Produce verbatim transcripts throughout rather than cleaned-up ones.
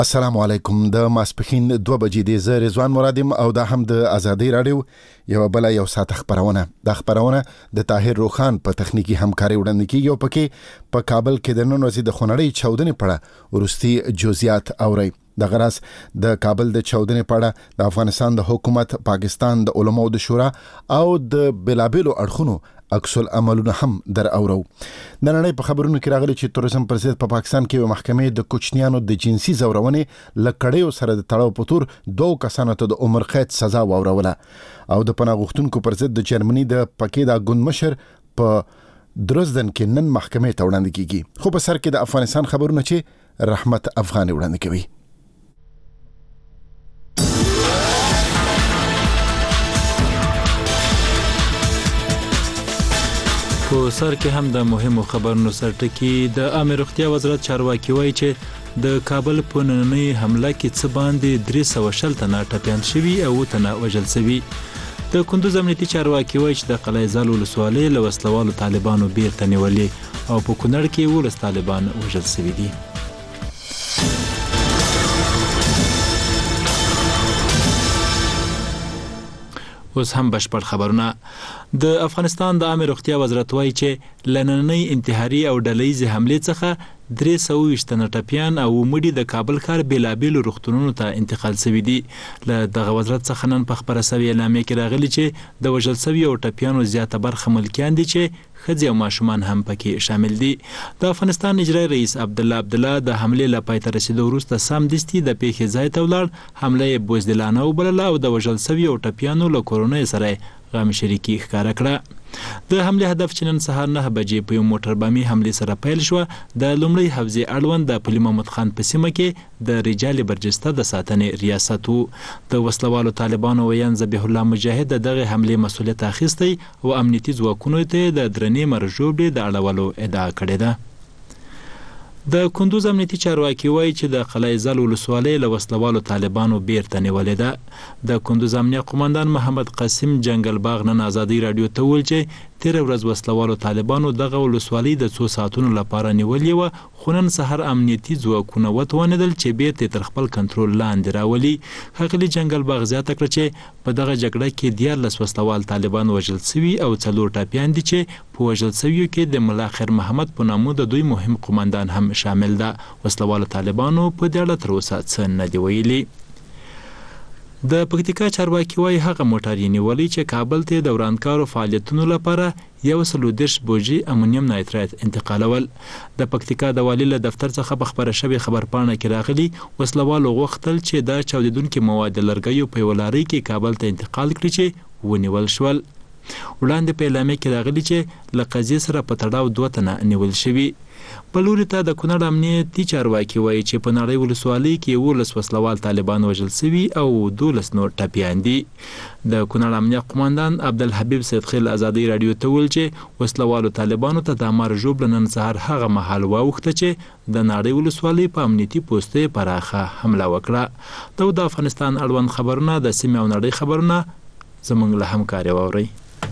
السلام علیکم. د ماسپخین دوه بجې د زه رضوان مرادم او دا هم د آزادۍ رادیو یو بل یو ساعت خبرونه. د خبرونه د طاهر روخان په تخنیکی همکاري وړاندې کیږي او پکې په کابل کې د نن ورځې د خونړۍ چاودنې پړه ورستي جزئیات اوري. د غراس د کابل د چاودنې پړه د افغانستان د حکومت، پاکستان د علماو د شورا او د بلابلو اړخونو عکس العملونه هم در اورو. د نړۍ په خبرونو کې راغلي چې تورزم پر ضد په پاکستان کې محکمې د کوچنیانو د جنسي زورونې لکړیو سره د تړاو په تور دوه کسانو ته د عمر قید سزا واوروله او د پناه غوښتونکو پر ضد د جرمني د پکې د ګوند مشر په دروزدن کې نن محکمې ته وړاندې کیږي. خو په سر کې د افغانستان خبرونه چې رحمت افغاني وړاندې کوي. په سر کې هم د مهمو خبرونو سرټکی د عامه روغتیا وزارت چارواکي وایي چې د کابل په نننۍ حمله کې څه باندې درې سوه شل تنه ټپیان شوي او تنه وژل شوي. د کندوز امنیتي چارواکي وایي چې د قلعه زال ولسوالۍ له وسلوالو طالبانو بیرته نیولې او په کونړ کې ولس طالبان وژل شوي دي. اوس هم بشپړ خبرونه. د افغانستان د عامه روغتیا وزارت وایي چې لننۍ انتحاري او ډلهیزې حملې څخه درې سوه ویشت تنه ټپیان او مړي د کابل ښار بېلابېلو روغتونونو ته انتقال شوي دي. له دغه وزارت څخه نن په خپره شوې اعلامیه کې راغلي چې د وژل شویو ټپیانو زیاته برخه ملکیان دي چې ښځې او ماشومان هم پکې شامل دي. د افغانستان اجرایي رئیس عبدالله عبدالله د حملې له پای ته رسېدو وروسته سمدستي د پیښې ځای ته ولاړ. حمله یې بزدلانه وبلله او د وژل شویو ټپیانو له کورنیو سره غم شریکي ښکاره کړه. د حملې هدف چې نن سهار نه بجې په یو موټر بامي حملې سره پیل شوه د لومړۍ حوزې اړوند د پل محمد خان په سیمه کې د رجال برجسته د ساتنې ریاست و. د وسلوالو طالبانو ویان ذبیح الله مجاهد د دغه حملې مسؤلیت اخیستی او امنیتي ځواکونو ته د درنې مرجوبې د اړولو ادعا کړې ده. د کندوز امنیتي چارواکي وایي چې د قلعه زال ولسوالۍ له وسلوالو طالبانو بیرته نیولې ده. د کندوز امنیه قومندان محمد قاسم جنگل باغ نن آزادۍ راډیو ته وویل چې تېره ورځ وسلوالو طالبانو دغه ولسوالۍ د څو ساعتونو لپاره نیولې وه، خو نن سهار امنیتي ځواکونه وتوانېدل چې بیرته تر خپل کنټرول لاندې راولي. ښاغلي جنګل باغ زیاته کړه چې په دغه جګړه کې دیارلس وسلوال طالبان وژل شوي او څلور ټپیان دي چې په وژل شویو کې د ملا خیر محمد په نامه د دوی مهم قومندان هم شامل ده. وسلوالو طالبانو په دې اړه تر اوسه څه نه دي ویلي. د پکتیکا چارواکي وایي هغه موټر یې نیولی چې کابل ته د ورانکارو فعالیتونو لپاره یو سل او دېرش بوجي امونیم نایتریت انتقالول. د پکتیکا د والي له دفتر څخه په خپره شوې خبرپاڼه کې راغلي وسلوالو غوښتل چې دا چاودېدونکي مواد د لرګیو په یوه لارۍ کې کابل ته انتقال کړي چې ونیول شول. وړاندې په اعلامیه کې راغلي چې له قضیې سره په تړاو دوه تنه نیول شوي. بل لوري ته د کونړ امنیتي چارواکي وایي چې په نړۍ ولسوالۍ کې یولس وسلوال طالبان وژل شوي او دولس نور ټپیان دي. د کونړ امنیه قومندان عبدالحبیب سیدخیل آزادۍ راډیو ته وویل چې وسلوالو طالبانو ته د مرجوب له نن سهار هغه مهال واوښته چې د نړۍ ولسوالۍ په امنیتي پوستې پراخه حمله وکړه. دا د افغانستان اړوند خبرونه د سیمې او نړۍ خبرونه زموږ له همکاري واورئ.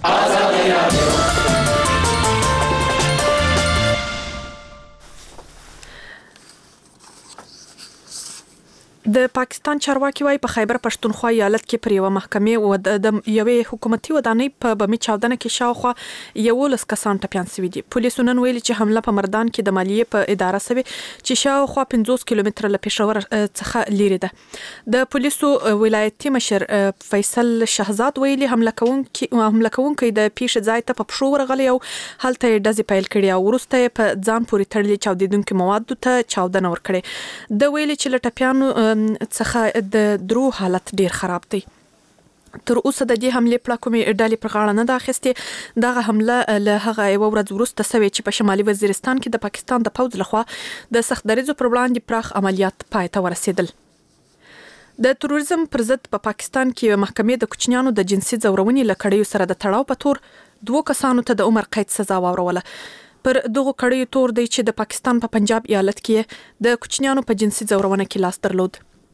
د پاکستان چارواکي وایي په خیبر پښتونخوا ایالت کې پر یوه محکمې و د یوې حکومتي ودانۍ په بمي چاودنه کې شاوخوا یولس کسان ټپیان شوي دي. پولیسو نن ویلي چې حمله په مردان کې د مالیې په اداره شوې چې شاوخوا پنځوس کیلومتره له پېښور څخه لیرې ده. د پولیسو ولایتي مشر فیصل شهزاد ویلي حمله کوونکي حمله کوونکي د پیښې ځای ته په پښو ورغلی او هلته یې ډزې پیل کړي او وروسته یې په ځان پورې تړلي چاودېدونکي موادو ته چاودنه ورکړې. د ویلي چې له ټپیانو څخه د درو حالت ډیر خراب دی. تر اوسه د دې حملې پړه کومې ډلې پر غاړه نه ده اخیستې. دغه حمله له هغه یوه ورځ وروسته سوې چې په شمالي وزیرستان کې د پاکستان د پوځ لخوا د سخت دریځو پر وړاندې پراخ عملیات پای ته ورسېدل. د تروریزم پر ضد په پاکستان کې محکمې د کوچنیانو د جنسي ځورونې له کړیو سره د تړاو په تور دوه کسانو ته د عمر قید سزا واوروله. پر دغه کړیو تور دی چې د پاکستان په پنجاب ایالت کې د کوچنیانو په جنسي ځورونه کې لاس درلود.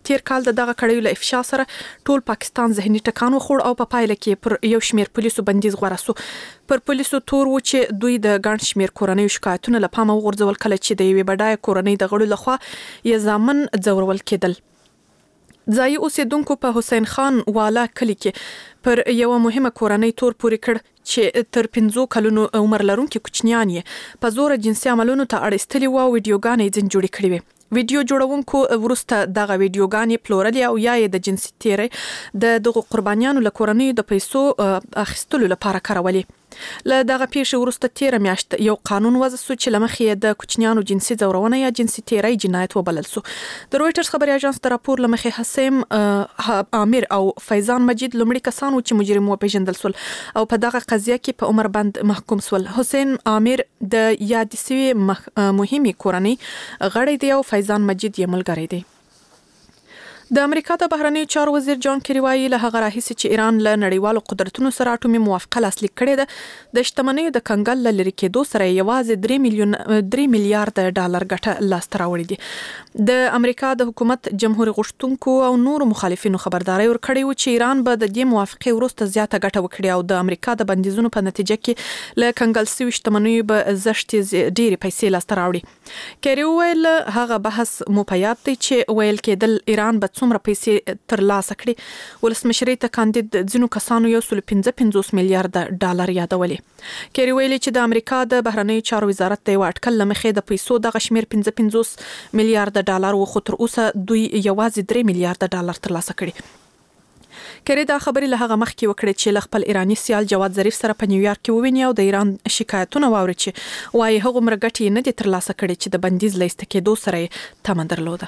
تیر کال د دغه کړیو له افشا سره ټول پاکستان ذهني ټکان وخوړ او په پایله کې پر یو شمیر پولیسو بندیز غوړه سو. پر پولیسو تور و چې دوی د ګڼ شمیر کورنۍ شکایتونه له پامه وغورځول کله چې د یوې بډای کورنۍ د غړو لخوا یې ځامن ځورول کېدل. ځای اوسیدونکو په حسین خان والا کلی کې پر یو مهمه کورنۍ تور پوري کړ چې تر پنځو کلونو عمر لرونکي کوچنیان یې په زور جنسي عملونو ته اړستلي و او ویډیوګانې ځین جوړې کړې وې. ویډیو جوړونکو ورسته دغه ویډیوګانې پلورلې او یا د جنسي تیري د دغه قربانیانو له کورنۍ د پیسو اخیستلو لپاره کارولې. له دغه پیښې ورسته تیر میاشت یو قانون وضع شو چې لمخې د کوچنیانو جنسي ځورونه یا جنسي تیري جنایت وبلل شو. د رويټرز خبري اژانس د راپور لمخې حسیم عامر او فیضان مجید لومړي کسان چې مجرم و پیژندل شول او په دغه قضیه کې په عمر بند محکوم شول. حسین عامر د یاد سوي مهمه کورنۍ غړی دی او فیضان مجید یې ملګری دی. د امریکا د بهرنی چارو وزیر جان کری وایي له هغه راهیسې چې ایران له نړیوالو قدرتونو سره اټومي موافقه لاسلیک کړې ده د شتمنۍ د کنګل له لرې کېدو سره یوازې درې میلیون درې میلیارډ ډالر ګټه لاسته راوړې دي. د امریکا د حکومت جمهور غوښتونکو او نورو مخالفینو خبرداري ورکړې و چې ایران به د دې موافقې وروسته زیاته ګټه وکړي او د امریکا د بندیزونو په نتیجه کې له کنګل شوي شتمنۍ به زشتې ډېرې پیسې لاسته راوړي. کری ویل هغه بحث مو په یاد دی چې ویل کېدل ایران به څومره پیسې ترلاسه کړي. ولسمشرۍ ته کاندید ځینو کسانو یو سل پنځه پنځوس میلیارډ ډالر یادولې. کری ویلي چې د امریکا د بهرنی چارو وزارت د یو اټکل لمخې د پیسو دغه شمیر پنځه پنځوس میلیارډ ډالر و خو تر اوسه دوی یوازې درې میلیارډ ډالر ترلاسه کړي. کری دا خبرې له هغه مخکې وکړه چې له خپل ایرانی سیال جواد ظریف سره په نیویارک کې وویني او د ایران شکایتونه واوري چې وايي هغه مرګټي نه دي ترلاسه کړي چې د بندیز لیست کې دوه سره تمه درلوده.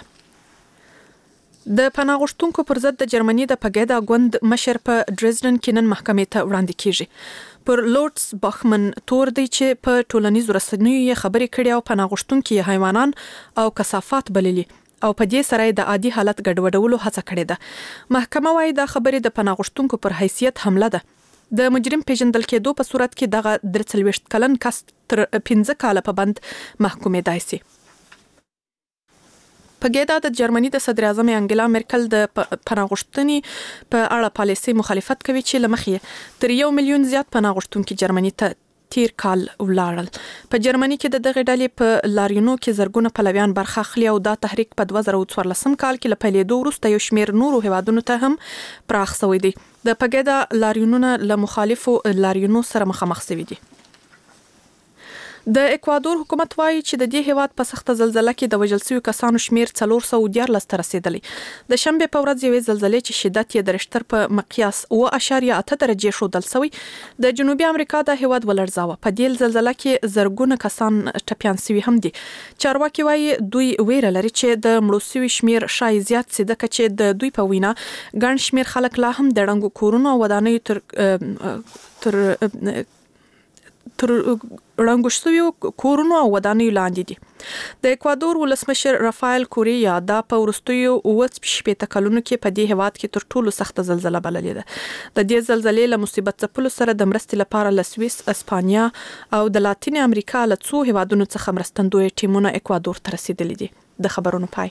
د پناه غوښتونکو پر ضد د جرمني د پګیدا ګوند مشر په ډریزډن کې نن محکمې ته وړاندې کیږي. پر لورډز باخمن تور دی چې په ټولنیزو رسنیو یې خبرې کړي او پناه غوښتونکي حیوانان او کثافات بللي او په دې سره د عادي حالت ګډوډولو هڅه کړې ده. محکمه وايي دا خبرې د پناه غوښتونکو پر حیثیت حمله ده. د مجرم پیژندل کېدو په صورت کې دغه درې څلوېښت کلن کس تر پنځه کاله په بند محکومېدای شي. پګیدا د جرمني د صدر اعظم انګلا مرکل د پناه غوښتنې په اړه پالیسي مخالفت کوي چې لمخې تر یو میلیون زیات پناه غوښتونکي جرمني ته تیر کال ولاړل. په جرمني کې د دغه ډلې په لارینو کې زرګونه پلویان برخه اخلي او دا تحریک په دوه زره څوارلسم کال کې له پیلېدو وروسته یو شمېر نورو هیوادونو ته هم پراخ شوی دی. د پګیدا لارینونه له مخالفو لارینو سره مخامخ شوي دي. د اکوادور حکومت وايي چې د دې هیواد په سخته زلزلہ کې د وژل شویو کسانو شمیر څلور سوه دیارلس ته رسیدلی. د شنبې په ورځ یوې زلزلې چې شدت یې د رشتر په مقیاس اوه اعشاریه اته درجې ښودل شوی د جنوبي امریکا د هیواد ولړزاوه. په دې زلزلہ کې زرګونه کسان ټپیان شوي هم دي. چارواکي وايي دوی ویره لري چې د مړو شویو شمیر شای زیات سي ځکه چې د دوی په وینا ګڼ شمیر خلک لا هم د ړنګو کورونو او ودانیو تر تر تر رنګ شویو کورونو او ودانیو لاندې دي. د اکوادور ولسمشر رافایل کوریا دا په ورستیو اوه شپېته کلونو کې په دې هیواد کې تر ټولو سخته زلزلہ بللې ده. د دې زلزلې له مصیبت څپلو سره د مرستې لپاره له سویس، اسپانیا او د لاتین امریکا له څو هیوادونو څخه مرستندوی ټیمونه اکوادور ته رسیدلي دي. د خبرونو پای.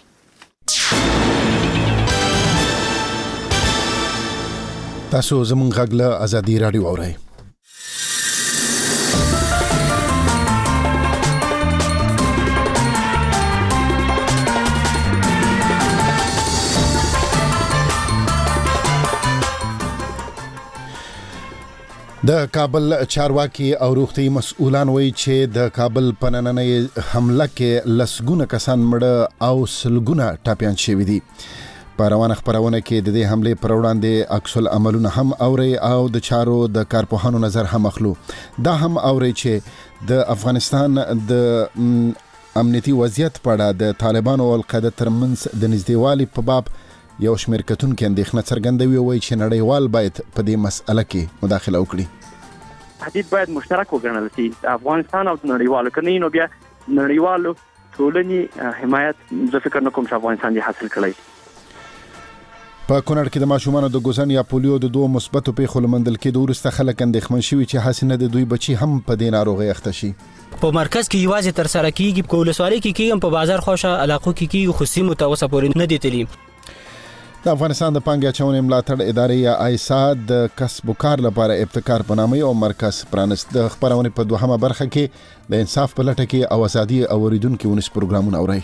تاسو زموږ غږ له ازادي رادیو اورئ. د کابل چارواکي او روغتي مسؤلان وایي چې د کابل په نننۍ حمله کې لسګونه کسان مړه او سلګونه ټپیان شوي دي. په روانه خبرونه کې د دې حملې پر وړاندې عکس العملونه هم اوري او د چارو د کارپوهانو نظر هم اخلو. دا هم اوري چې د افغانستان د امنیتي وضعیت په اړه د طالبانو او القاعده ترمنځ د نږدېوالي په باب یو شمېر کتونکي اندېښنه څرګندوي او وایي چې نړیوال باید په دې مسأله کې مداخله وکړي. تهدید باید مشترک وګڼل شي. افغانستان او نړیوالو کني نو بیا نړیوالو ټولنې حمایت زه فکر نه کوم چې افغانستان یې حاصل کړي. په کونړ کې د ماشومانو د ګوزن یا پولیو د دوه مثبتو پیښو لمندل کېدو وروسته خلک اندېښمن شوي چې حسنه د دوی بچي هم په دې ناروغۍ اخته شي. په مرکز کې یوازې تر سره کیږي، په ولسوالۍ کې کیږي، په بازار خوشه علاقو کې کیږي، خو سیمو ته اوسه پورې نه دي تللی. د افغانستان د پانګې اچونې ملاتړ ادارې یا آیسا د کسب و کار لپاره ابتکار په نامه یو مرکز پرانست. د خبرونې په دوهمه برخه کې د انصاف په لټه کې او ازادي او اوریدونکو ونس پروګرامونه اوري.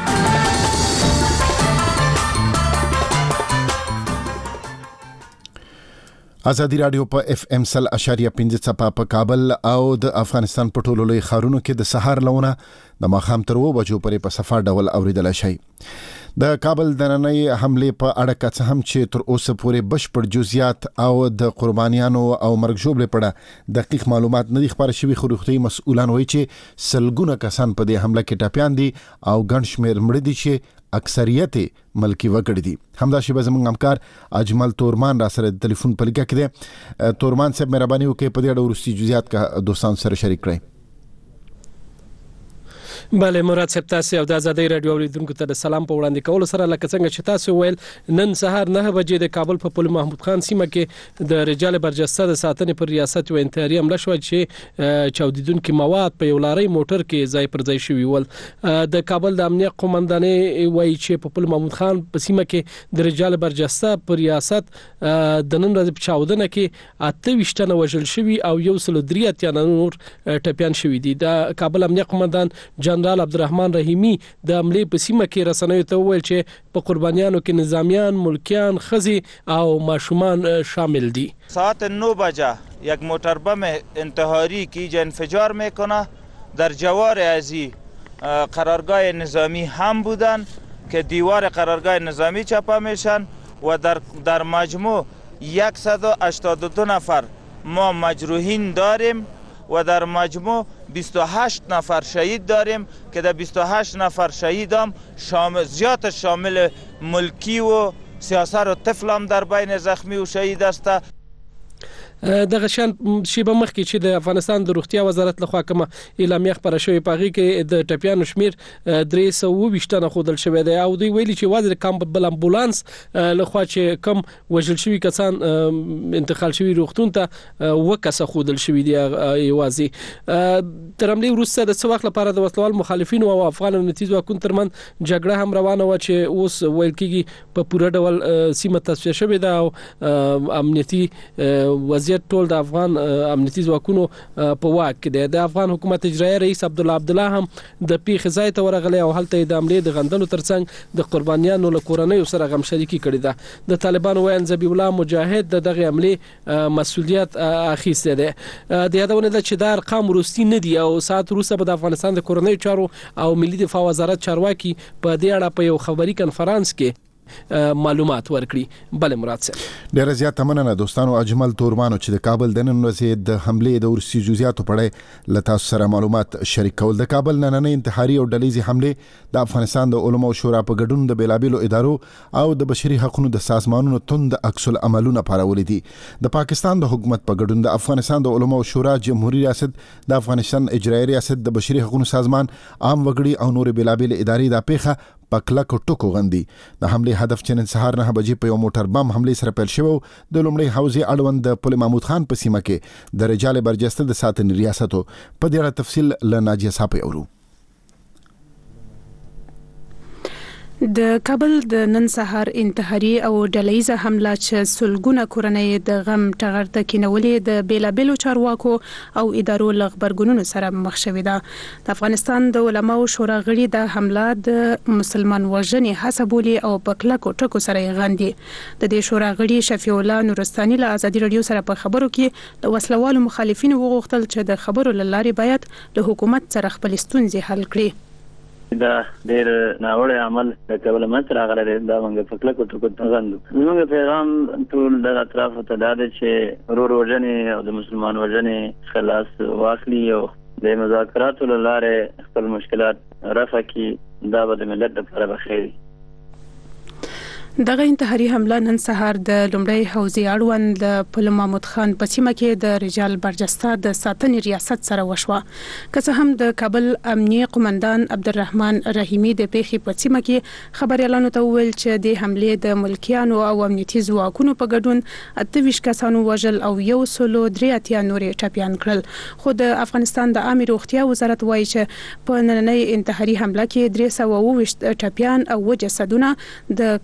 ازادي رادیو په اف ام سل اشاریه پنځه څپه په کابل او د افغانستان په ټولو لوی ښارونو کې د سهار لونه د ماښام تر اوه بجو پورې په صفه ډول اوریدل شي. د کابل د نننۍ حملې په اړه که څه هم چې تر اوسه پورې بشپړ جزئیات او د قربانیانو او مرګ ژوبلې په اړه دقیق معلومات نه دي خبره شوي، خو روغتیايي مسؤلان وایي چې سلګونه کسان په دې حمله کې ټپیان دي او ګڼ شمېر مړه دي چې اکثریت ملکی وګړي دي. همدا شی به زموږ همکار اجمل تورمان را سره د ټلیفون په لګه کې دی. تورمان صاحب مهرباني وکړئ په دې اړه وروستي جزئیات کا دوستان سره شریک کړئ. بله مراد صاحب، تاسو او د ازادي رادیو اوریدونکو ته د سلام په وړاندې کولو سره لکه څنګه چې تاسو ویل نن سهار نه بجې د کابل په پل محمود خان سیمه کې د رجال برجسته د ساتنې پر ریاست و انتحاري حمله شوه چې چاودیدونکو مواد په یو لارۍ موټر کې ځای پر ځای شوي ول. د کابل د امنیت قومندانۍ وایي چې په پل محمود خان په سیمه کې د رجال برجسته پر ریاست د نن ورځې په چاودنه کې اته ویشت تنه وژل شوي او یو سل درې اتیا نور ټپیان شوي دي. د کابل امنیت قومندان جنرال عبدالرحمن رحیمی د حملې په سیمه کې رسنیو ته وویل چې په قربانیانو کې نظامیان، ملکیان، ښځې او ماشومان شامل دي. ساعت نه بجه یک موتر بم انتحاری که اینجا انفجار میکنه در جوار ازی قرارگاه نظامی هم بودن که دیوار قرارگاه نظامی چپه میشن و در در مجموع صد و هشتاد و دو نفر ما مجروحین داریم و در مجموع بیست و هشت نفر شهید داریم که در بیست و هشت نفر شهید هم شامل زیاد شامل ملکی و سیاسر و طفل هم در بین زخمی و شهید است. دغه شان شیبه مخکې چې د افغانستان د روغتیا وزارت لخوا کومه اعلامیه خبره شوې په هغې کې د ټپیانو شمیر درې سوه اووه ویشت تنه ښودل شوی دی او دوی ویلي چې یوازې د کامبل امبولانس لخوا چې کم وژل شوي کسان انتقال شوي روغتون ته اووه کسه ښودل شوي دي یوازې. تر حملې وروسته د څه وخت لپاره د وسلوال مخالفینو او افغان امنیتي ځواکونو ترمنځ جګړه هم روانه وه چې اوس ویل کېږي په پوره ډول سیمه تصفیه شوې ده او امنیتي وضعیت ټول د افغان امنیتي ځواکونو په واک کې دی. د افغان حکومت اجرایي رئیس عبدالله عبدالله هم د پیښې ځای ته ورغلی او هلته یې د حملې د غندلو ترڅنګ د قربانیانو له کورنیو سره غمشریکي کړې ده. د طالبانو ویاند ذبیح الله مجاهد د دغې حملې مسؤلیت اخیستی دی. د یادونه ده چې دا ارقام وروستي نه دي او ساعت وروسته به د افغانستان د کورنیو چارو او ملي دفاع وزارت چارواکي په دې اړه په یو خبري کنفرانس کې معلومات ورکړي. بله مراد صاحب، ډیره زیاته مننه دوستانو. اجمل تورمانو چې د کابل د نن ورځې د حملې د وروستي جزئیاتو په اړه له تاسو سره معلومات شریک کول. د کابل نننۍ انتحاري او ډلیزې حملې د افغانستان د علماء شورا په ګډون د بیلابیلو ادارو او د بشري حقوقو د سازمانونو توند عکس العملونه پارولي دي. د پاکستان د حکومت په ګډون د افغانستان د علماء شورا، جمهوریت ریاست، د افغانستان اجرایي ریاست، د بشري حقوقو سازمان، عام وګړي او نور بیلابیل ادارې دا پیښه په کلکو ټکو غندي. د حملې هدف چې نن سهار نه بجې په یو موټر بم حملې سره پیل شوی د لومړۍ حوزې اړوند د پل محمود خان په سیمه کې د رجال برجسته د ساتنې ریاستو. په دې اړه تفصیل له ناجیه صاحب اورو. د کابل د نن سهار انتحاري او ډلهیزه حمله چې سلګونه کورنۍ د غم ټغر ته کېنولې د بیلابیلو چارواکو او ادارو له غبرګونونو سره مخ شوې ده. د افغانستان د علماو شورا غړي د حمله د مسلمان وژنې هڅه بولي او په کلکو ټکو سره یې غندي. د دې شورا غړي شفیع الله نورستاني له ازادي رادیو سره په خبرو کې د وسلوالو مخالفینو وغوښتل چې د خبرو له لارې باید له حکومت سره خپل ستونزې حل کړي. دا ډېر ناوړه عمل د کابل منځ راغلی دی. دا موږ په کلکو ټکو غندو. زموږ پیغام ټول دغه اطرافو ته دا دی چې ورور وژنې او د مسلمان وژنې خلاص واخلي او د مذاکراتو له لارې خپل مشکلات رفع کړي. دا به د ملت لپاره به خیر وي. دغه انتحاري حمله نن سهار د لومړۍ حوزې اړوند د پل محمود خان په سیمه کې د رجال برجسته د ساتنې ریاست سره وشوه. که څه هم د کابل امنیي قومندان عبدالرحمن رحیمی د پیښې په سیمه کې خبریالانو ته وویل چې د حملې د ملکیانو او امنیتي ځواکونو په ګډون اته ویشت کسانو وژل او یو سل درې اتیا نورې ټپیان کړل. خو د افغانستان د عامه روغتیا وزارت وایي چې په نننۍ انتحاري حمله کې درې سوه اووه ویشت ټپیان او اووه جسدونه د کابل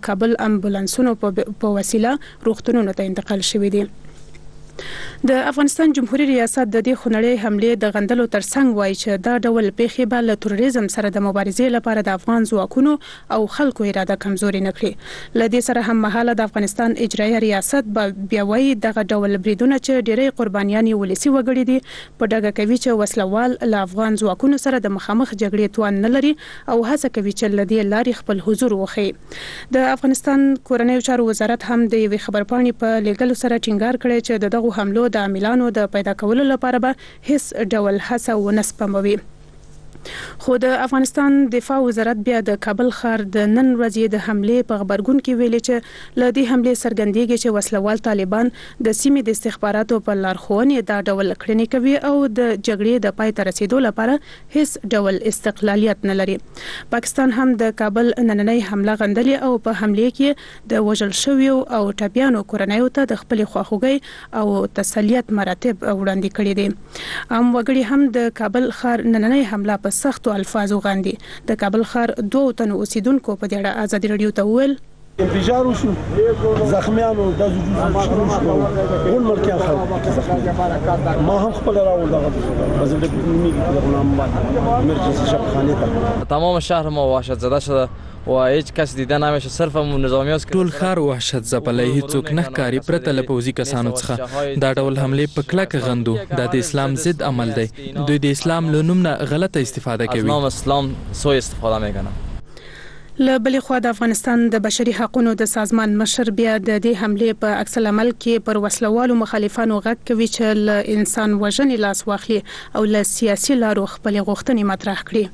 امبولانسونو په وسیله روغتونونو ته انتقال شوي دي. د افغانستان جمهوریت ریاست د دې خونړۍ حمله د غندلو ترڅنګ وایي چې دا ډول پیښې به له تروریزم سره د مبارزې لپاره د افغان ځواکونو او خلکو اراده کمزوري نه کړي. له دې سره هم مهاله د افغانستان اجرایي ریاست به بیا وایي دغه ډول بریدونه چې ډېری قربانیان ولسی وګړي دي په ډاګه کوي چې وسلوال له افغان ځواکونو سره د مخامخ جګړې توان نه لري او هڅه کوي چې له دې لارې خپل حضور وخی. د افغانستان کورنیو چارو وزارت هم د یوې خبرپاڼې په لیږلو سره ټینګار کړی چې د دغه حملو د عاملانو د پیدا کولو لپاره به هیڅ ډول هڅه ونه سپموي. خو د افغانستان دفاع وزارت بیا د کابل ښار د نن ورځې د حملې په خبرګون کې ویلي چې له دې حملې څرګندېږي چې وسلوال طالبان د سیمې د استخباراتو په لارښوونې دا ډول کړنې کوي او د جګړې د پای ته رسیدو لپاره هیڅ ډول استقلالیت نه لري. پاکستان هم د کابل نننۍ حمله غندلې او په حملې کې د وژل شویو او ټپیانو کورنیو ته د خپل خواخوږي او تسلیت مراتب وړاندې کړي دي. عام وګړي هم د کابل ښار نننۍ حمله په سختو الفاظو غندي. د کابل ښار دوه تنو اوسیدونکو په دې اړه ازادي رادیو ته وویل انفجار وشو زخمیانو د وجود شروع شو ټول ملکیان خلک ما هم خپل راول دغه بزرگ نیمی امرجنسی شبخانه ته تمام شهر ما وحشت زده شده و هیچ کس دیده نمیشه صرف نظامی است. ټول ښار وحشت زپلی هیڅوک نه ښکاري پرته له پوځي کسانو څخه. دا ډول حملې په کلک غندو. دا د اسلام ضد عمل دی. دوی د اسلام له نوم نه غلطه استفاده کوي. از نام اسلام سوء استفاده میکنن. له بلې خوا د افغانستان د بشري حقوقو د سازمان مشر بیا د دې حملې په عکس العمل کې پر وسلوالو مخالفانو غږ کوي چې له انسان وژنې لاس واخلي او له سیاسي لارو خپل غوښتنې مطرح کړي.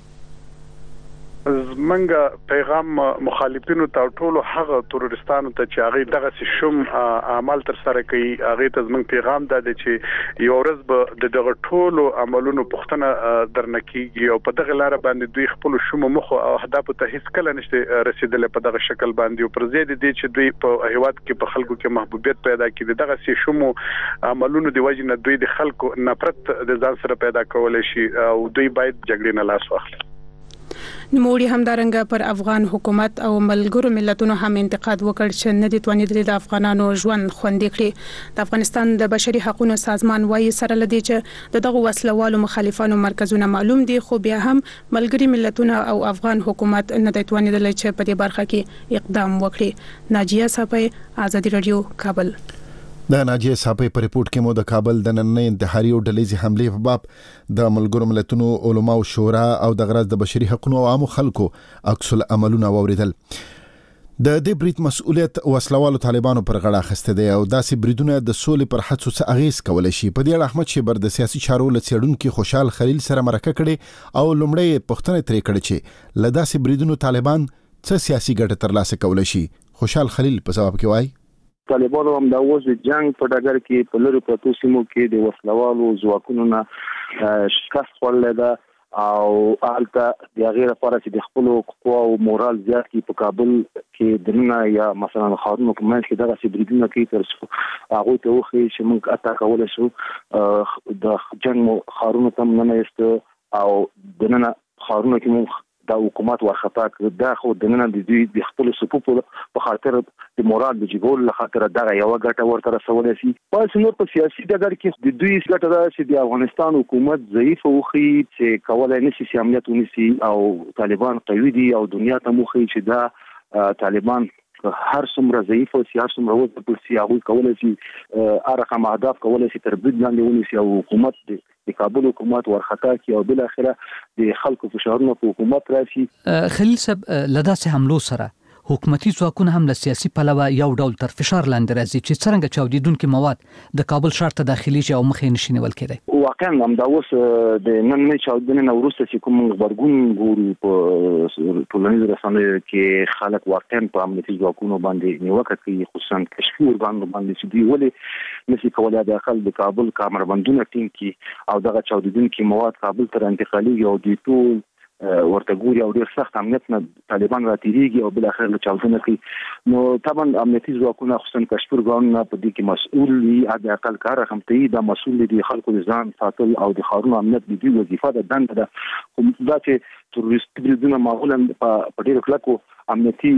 زمنګ پیغام مخالفینو ته ټولو هغه تروریستانو ته چې هغه دغه شوم عمل تر سره کوي هغه ته زمنګ پیغام ده چې یو ورځ به دغه ټولو عملونو پښتنه درنکیږي او په دغه لار باندې دوی خپل شوم مخ او اهداف ته هیڅ کله نشته رسیدل په دغه شکل باندې او پر ضد دي چې دوی په هیواد کې په خلکو کې محبوبیت پیدا کړي دغه شوم عملونو دی وجه نه دوی د خلکو نفرت د ځان سره پیدا کول شي او دوی باید جګړې نه لاس واخلي. نوموړي همدارنګه پر افغان حکومت او ملګرو ملتونو هم انتقاد وکړ چې نه دي توانیدلي د افغانانو ژوند خوندي کړي. د افغانستان د بشري حقوقو سازمان وايي سره لدی چې د دغه وسلوالو مخالفانو مرکزونه معلوم دي خو بیا هم ملګري ملتونه او افغان حکومت نه دي توانیدلي چې په دې برخه کې اقدام وکړي. ناجیه صاحب، آزادي رادیو، کابل. د ناجیه صاحب په ریپورت کې مو د کابل د نننۍ انتحاري او ډلېزي حملې په باب د ملګرو ملتونو علماء شورا او د غرض د بشري حقوقو او عامو خلکو عکس العملونه واوریدل. د دې برید مسؤلیت وسلوالو طالبانو پر غاړه اخیسته دی او داسې بریدونه د سولې پر هڅو څه اغیز کولای شي. په دې اړه احمد شیبر د سیاسي چارو لڅېړونکو خوشحال خلیل سره مرکه کړي او لومړی پوښتنه ترې کړې چې له داسې بریدونو طالبان څه سیاسي ګټه ترلاسه کولای شي. خوشحال خلیل په جواب کې وایي طالبانو هم د اوس د جنگ په ډګر کې په لری پروتو سیمو کې د وسلوالو ځواکونو نه شکست ولله او البته د غیر لپاره چې د خپل قوا او مورال زیات کی په کابل کې دنه یا مثلا خارونو په منځ کې دغه سبریدونه کې تر هغه ته وخی چې موږ اتا کول شو د جنگ خارونو تم نه است او دنه خارونو کې موږ د حکومت ورخطا کړ دا خو دنه د دوی د خپل صفوف په خاطر د مورال د جګول له خاطر دغه یو غټه ورته رسول شي. پس نو په سیاسي ډګر کې د دوی څخه دا چې د افغانستان حکومت ضعیف او خي چې کولای نشي سیاست ونیسي او طالبان قوي دي او دنیا ته مخې چې دا طالبان هر څومره ضعیف او سیاسي څومره وځي په سیاوي کولای شي ارقام اهداف کولای شي تر بد لاندې ونیسي او حکومت د کابل حکومت ورخطا کی او بل اخره د خلکو فشارونو په حکومت راشي. خلیل صاحب لداسه حملو سره حکومتي ځواکونه هم له سیاسي پلوه یو ډول تر فشار لاندې راځي چې څنګه چاودیدونکو مواد د کابل ښار ته داخلي شي او مخې نشي نیول کېدای. واقعا هم دا اوس د نن نه چاودنې وروسته چې کوم خبرګون ګورو په ټولنیزو رسنیو کې خلک واقعا په امنیتي ځواکونو باندې نیوکه کوي خصوصا کشفي ورغان باندې چې دی ولې نشي کولای د داخل د کابل کامربندونه ټیم کې او دغه چاودیدونکو مواد کابل تر انتقالي او د ټول ورته ګوري او ډیر سخت امنیت نه طالبان راتېریږي او بل اخر له چاودنه کوي. نو طبعا امنیتي ځواکونه خصوصا کشفي ورغانونه په دې کې مسؤل دي د اقل کار هم ته دا مسؤل دي خلکو ځان ساتل او د خارونو امنیت د دوی وظیفه ده دنده ده. دا چې تروریست بریدونه معمولا په ډیرو کلکو امنیتي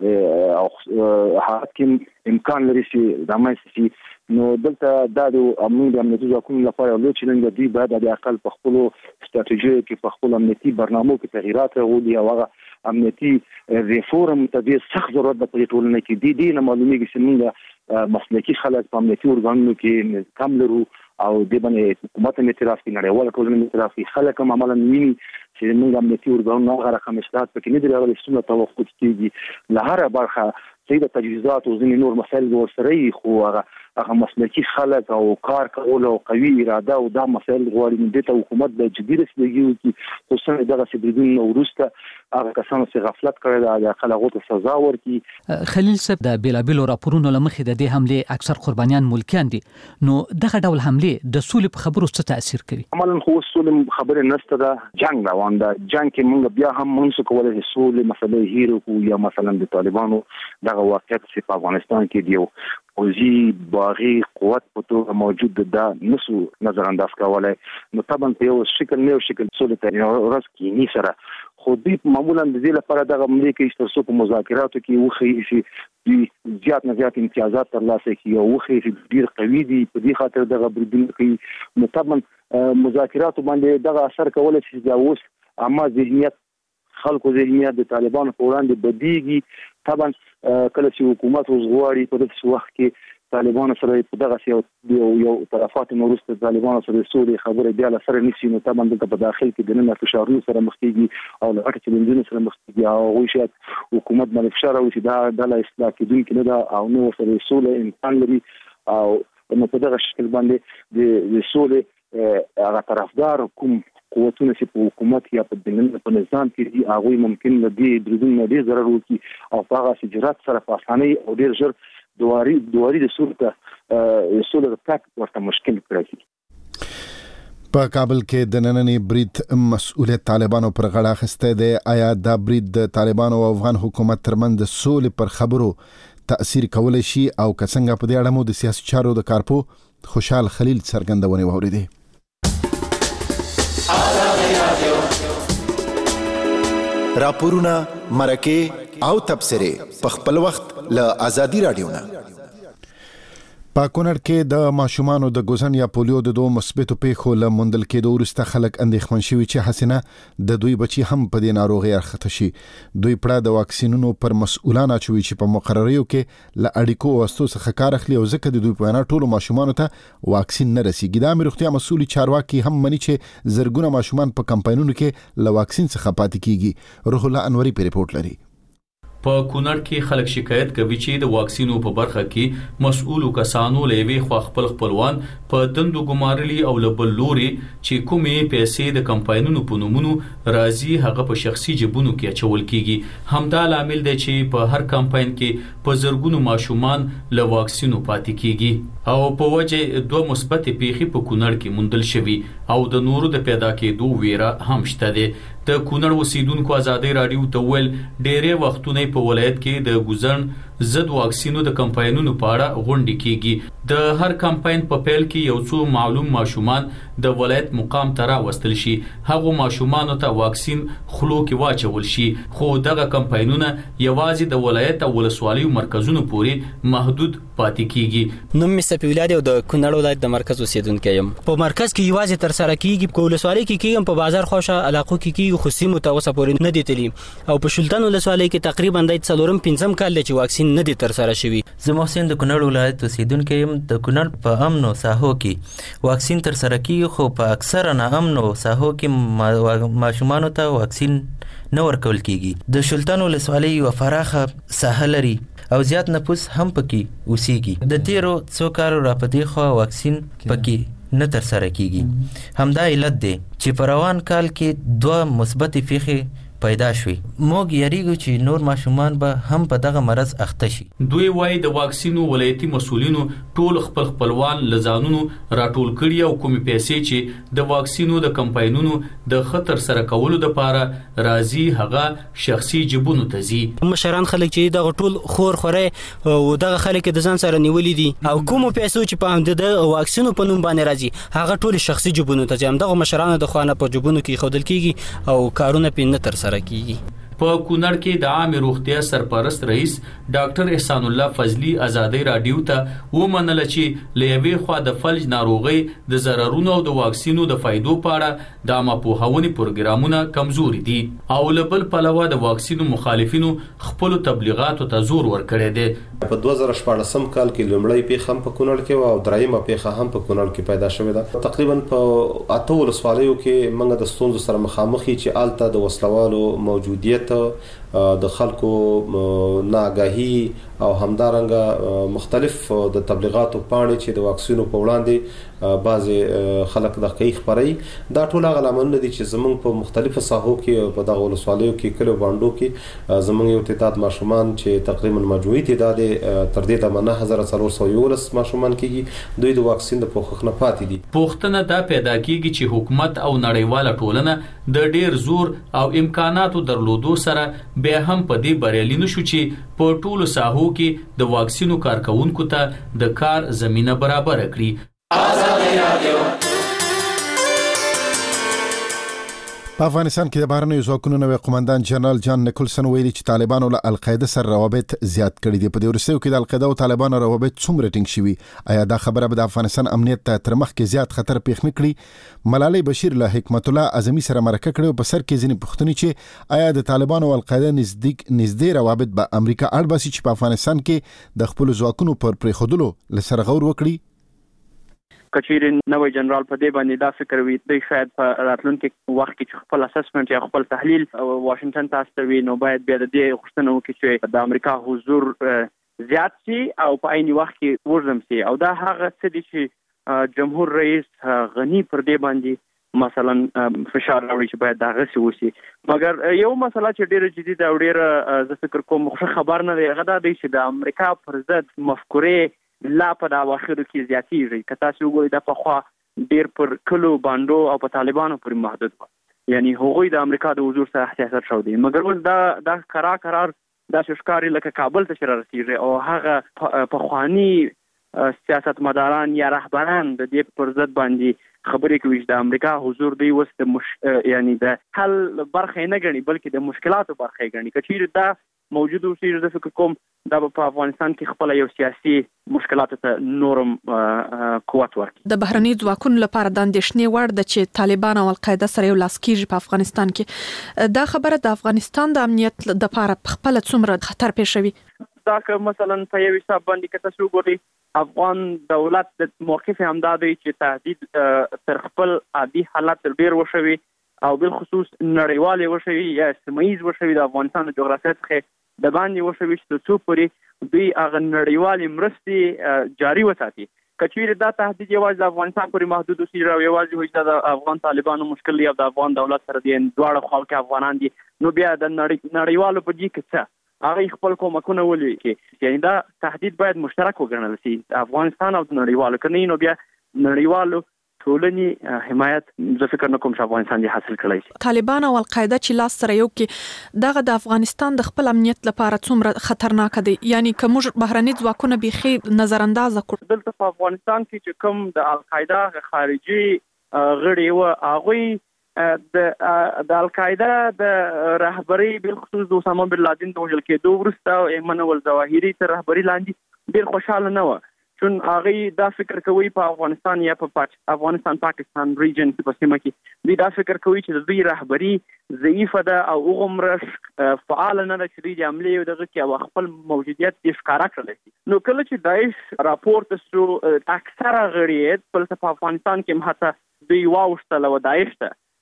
او حالت کې امکان لري چې د مایسي نو دلته د امنیت د امنیتي ځواکونو لپاره لوی چیلنج دی بعد د اقل په خپل ستراتیژي کې په خپل امنیتي برنامو کې تغیرات راوړي او هغه امنیتي ریفورم ته ډیر سخت ضرورت د ټولنې کې دی دی نه معلومیږي چې موږ مسلکي خلک په امنیتي ارګانونو کې کم لرو او د باندې حکومت اعتراف کوي نړیوال ټولنې اعتراف کوي خلک هم عملاً ویني چې موږ امنیتي ارګانونو هغه رقم اصلاحات پکې نه دی راغلي چې توقع کیږي له هر برخه چې د تجهیزات او ځینې نور مسایل ورسره خو هغه هغه مسلکي خلک او کار کول او قوي اراده او دا مسایل غواړي د حکومت د جدي رسیدګي او خصوصا دغه سبدون ورسته هغه کسانو چې غفلت کړی دا د خلکو ته سزا ورکړي. خلیل صاحب د بیلابیلو راپورونو لمخې د دې حمله اکثر قربانیان ملکیان دي نو دغه ډول حمله د سولې په خبرو څه تاثیر کوي؟ عملاً خو سولې خبره نشته دا جنگ روان ده جنگ کې موږ بیا هم موږ کولای شو سولې مسلې هیرو یا مثلا د طالبانو دغه واقعیت چې په افغانستان کې دیو اوزي باغي قوت په توګه موجود ده نسو نظر انداز کولای نو طبعا په یو شکل نه شکل سولې ته ورس کې نه سره خو دې معمولا د دې لپاره دغه عملي کې چې تاسو په مذاکراتو کې وخی شي د زیات نه زیات امتیازات ترلاسه کوي او وخی ډیر قوي دي په دې خاطر دغه بریدونه کوي نو طبعا مذاکراتو باندې دغه اثر کولای شي دا اوس اما ذهنیت خلکو ذهنیت د طالبانو په وړاندې بدیږي طبعا کله چې حکومت وزغواړي په دغه وخت کې طالبانو سره په دغه یو یو طرفات نورسته طالبانو سره سولې خبره بیا له سره نشي نو طبعا د داخل کې د نن فشارونو سره مخ کیږي او له اټ چیلنجونو سره مخ کیږي او شاید حکومت باندې فشار او چې دا د اصلاح کېدونکې نه ده او نو سره سولې امکان لري او نو په دغه شکل باندې د سولې هغه طرفدار کوم قوتونه چې په حکومت یا په دننه په نظام کې دي هغه ممکن د دې درودونو ډیر ضرر وکړي او هغه سجرات سره په اسانۍ او ډیر ژر دواري دواري د سولته سولر تک ورته مشکل کړی. په کابل کې د نننې برید مسؤلیت طالبانو پر غاړه اخیسته دی آیا دا برید د طالبانو او افغان حکومت ترمنځ د سولې پر خبرو تاثیر کولای شي او که څنګه په دې اړه مو د سیاسي چارو د کارپو خوشحال خلیل څرګندونې واوریدې. راپورونه مرکه او تبصره په خپل وخت له ازادي رادیو نه. په کونړ کې د ماشومانو د ګوزن یا پولیو د دوه مثبتو پیښو له موندل کېدو وروسته خلک اندېښمن شوي چې حسینه د دوی بچي هم په دې ناروغي اخته شي. دوی پړه د واکسینونو پر مسؤلان اچوي چې په مقرریو کې له اړیکو واستو څخه کار اخلي او ځکه د دوی په وینا ټولو ماشومانو ته واکسین نه رسیږي. د امیر روغتیا مسؤل چارواکي هم مني چې زرګونه ماشومان په کمپاینونو کې له واکسین څخه پاتې کیږي. روح الله انوري په ریپورت لري. په کونړ کې خلک شکایت کوي چې د واکسینو په برخه کې مسؤلو کسانو له وی خو خپل خپلوان په دندو ګمارلي او له بل لوري چې کومې پیسې د کمپاینونو په نومونو راځي هغه په شخصي جیبونو کې اچول کیږي. همدا لامل دی چې په هر کمپاین کې په زرګونو ماشومان له واکسینو پاتې کیږي او په وجه دوه مثبت پیښې په کونړ کې موندل شوي او د نورو د پیدا کېدو ویره هم شته ده. د کونړ اوسیدونکو ازادي رادیو ته ول ډېرې وختونه په ولایت کې د ګوزن ضد واکسینو د کمپاینونو په اړه غونډې کیږي. د هر کمپاین په پیل کې یو څو معلوم ماشومان د ولایت مقام ته راوستل شي هغه ماشومانو ته واکسین خلو کې واچول شي خو دغه کمپاینونه یوازې د ولایت او ولسوالیو مرکزونو پورې محدود پاتې کیږي. نوم می سپیولاد او د کونړ ولایت د مرکز اوسیدونکو یم. په مرکز کې یوازې تر سره کیږي په ولسوالۍ کې کیږي په بازار خوشا علاقو کې کیږي خو سیمو ته اوسه پورې نه دي تللی او په شلتن ولسوالۍ کې تقریبا د څلورم پنځم کال چې واکسین نه دي تر سره شوی. زه محسن د کونړ ولایت اوسیدونکو یم. د کونړ په امنو ساحو کې واکسین تر سره کیږي خو په اکثره نه امنو ساحو کې ماشومانو ته واکسین نه ورکول کیږي. د شلتن ولسوالۍ یو فراخه ساحه لري او زیات نفوس هم پکې اوسېږي. د تیرو څو کالو راپدې خو واکسین پکې نه تر سره کیږي. همدا علت دی چې په روان کال کې دوه مثبت پیښې پیدا شوي. موږ یریږو چې نور ماشومان به هم په دغه مرض اخته شي. دوی وايي د واکسینو ولایتي مسؤلینو ټول خپل خپلوان لزانونو راټول کړي او کومې پیسې چې د واکسینو د کمپاینونو د خطر سره کولو لپاره راځي هغه شخصي جیبونو ته ځي. مشران خلک چې دغه ټول خور خوره او دغه خلک د ځان سره نیولې دي او کوم پیسې چې په د واکسینو په نوم باندې راځي هغه ټول شخصي جیبونو ته ځي. دغه مشرانو د خوانه په جیبونو کې خودل کیږي او کارونه پې نه تر سره کیږي. په کونړ کې د عام روغتیا سرپرست رئیس ډاکټر احسان الله فضلی ازادي رادیو ته ومنله چې لېوي خوا د فلج ناروغي د ضررونو او د واکسینو د فائدو په اړه د عامه پوهاونې پروګرامونه کمزوري دي او لبل پلوه د واکسینو مخالفینو خپل تبلیغاتو ته زور ورکړی دی. په دوه زره شپاړسم کال کې لومړی پیښه هم په کونړ کې او درېیمه پیښه هم په کونړ کې پیدا شوې ده. تقریبا په اته ولسوالیو کې موږ د ستونزو سره مخامخ چې آلته د وسلوالو موجودیت د خلکو ناګاهي او همدارنګه مختلف د تبلیغاتو پاڼې چې د واکسینو په وړاندې بعضي خلک د کوي خبري دا ټول هغه لاملونه دي چې زمونږ په مختلفو ساحو کې په دغه ولسوالیو کې کلو باندو کې زمونږ یو تعداد ماشومان چې تقریبا مجموعي تعداد تر دې د نه هزار څلور سوه یولس ماشومان کېږي دوی د واکسین د پوښښ نه پاتې دي. پوښتنه دا پیدا کیږي چې حکومت او نړیواله ټولنه د ډیر زور او امکاناتو درلودو سره بیا هم په دې بریالي نشو چې په ټولو ساحو کې د واکسینو کارکونکو ته د کار زمينه برابر کړي. آزادي رادیو په افغانستان کې د بهرنیو ځواکونو نوی قومندان جنرال جان نیکلسن ویلي چې طالبانو له القاعده سره روابط زیات کړي دي. په دې ورسېو کې د القاعده او طالبانو روابط څومره ټینګ شوي؟ آیا دا خبره به د افغانستان امنیت ته تر مخکې زیات خطر پیښ نه کړي؟ ملالۍ بشیر له حکمت الله اعظمي سره مرکه کړې په سر کې ځینې پوښتنې چې آیا د طالبانو او القاعده نزدیک نږدې روابط به امریکا اړ باسي چې په افغانستان کې د خپل ځواکونو پر پرېښودلو لسر غور وکړي؟ کچیر نوې جنرال په دې باندې دا فکر وي دوی شاید په راتلونکي وخت کې خپل اسسمنت یا خپل تحلیل واشنگټن ته استوي نو باید بیا د دې غوښتنه وکړي چې د امریکا حضور زیات شي او په عین وخت کې ورزم شي او دا هغه څه دي چې جمهور رئیس غنی پر دې باندې مثلا فشار راوړي چې باید دا غسی وسی. مګر یو مسله چې ډیره جدي ده او ډیره زه فکر کوم خبر نه دی هغه دا دی چې د امریکا پر ضد مفکورې لا په دا واخرو کې زیاتېږي. که تاسو وګورئ د پخوا ډیر پر کلو باندو او په طالبانو پر محدود و یعنی هغوی د امریکا د حضور سره احتیاط شو دي مګر اوس دا دا قرار قرار دا شکاري لکه کابل ته شر رسیږي او هغه په خواني سیاستمداران یا رهبران د دې پر ضد باندې خبرې کوي چې د امریکا حضور دی وس د مش... یعنی د حل برخه نه غني بلکې د مشکلاتو برخه غني. کچیر دا موجود اوسې د فکر کوم دا په افغانستان کې خپل یو سیاسي مشکلات ته نورم قوت ورکړي. د بهرني ځواکونو لپاره د اندېښنې وړ ده چې طالبان او القاعده سره یو لاس کېږي په افغانستان کې. دا خبره د افغانستان د امنیت لپاره خپل څومره خطر پېښوي؟ دا که مثلا په یو حساب باندې که تاسو وګورئ افغان دولت د موقف همدا دی چې تهدید تر خپل عادي حالت ډیر وشوي او بل خصوص نړیوال وشوي یا سیمایي وشوي د افغانستان د جغرافیې څخه د باندې وشوي چې څو پورې دوی هغه نړیوال مرستې جاري وساتي. کچیر دا تهدید یوازې د افغانستان پورې محدود اوسي او یوازې وایي د افغان طالبانو مشکل دی او د افغان دولت سره د دواړو خواو کې افغانان دي نو بیا د نړیوالو په دې کې څه هغه خپل کومکونه ولي کې یعنی دا تهدید باید مشترک وګڼل شي افغانستان او نړیوالو کني نو بیا نړیوالو ټولنی حمایت زه فکر نه کوم چې افغانستان یې حاصل کړی شي. طالبان او القاعده چې لاس سره یو کې دغه د افغانستان د خپل امنیت لپاره څومره خطرناک دي یعنی کوم بهرني ځواکونه بيخي نظر انداز کړ. دلته په افغانستان کې چې کوم د القاعده خارجي غړي و هغه د د القاعده د رهبری بل خصوص د اسامه بن لادن د وژل کېدو وروسته ایمن ول ظواهری تر رهبری لاندې ډیر خوشاله نه و چون هغه دا فکر کوي په افغانستان یا په افغانستان پاکستان ریجن کې په سیمه کې دوی دا فکر کوي چې د دوی رهبری ضعیفه ده او هغه فعال نه ده چې دوی د عملي او دغه کې او خپل موجودیت یې ښکارا کړل شي. نو کله چې داعش راپورټ شو اکثره غړي په افغانستان کې مهته دوی واوښتل او داعش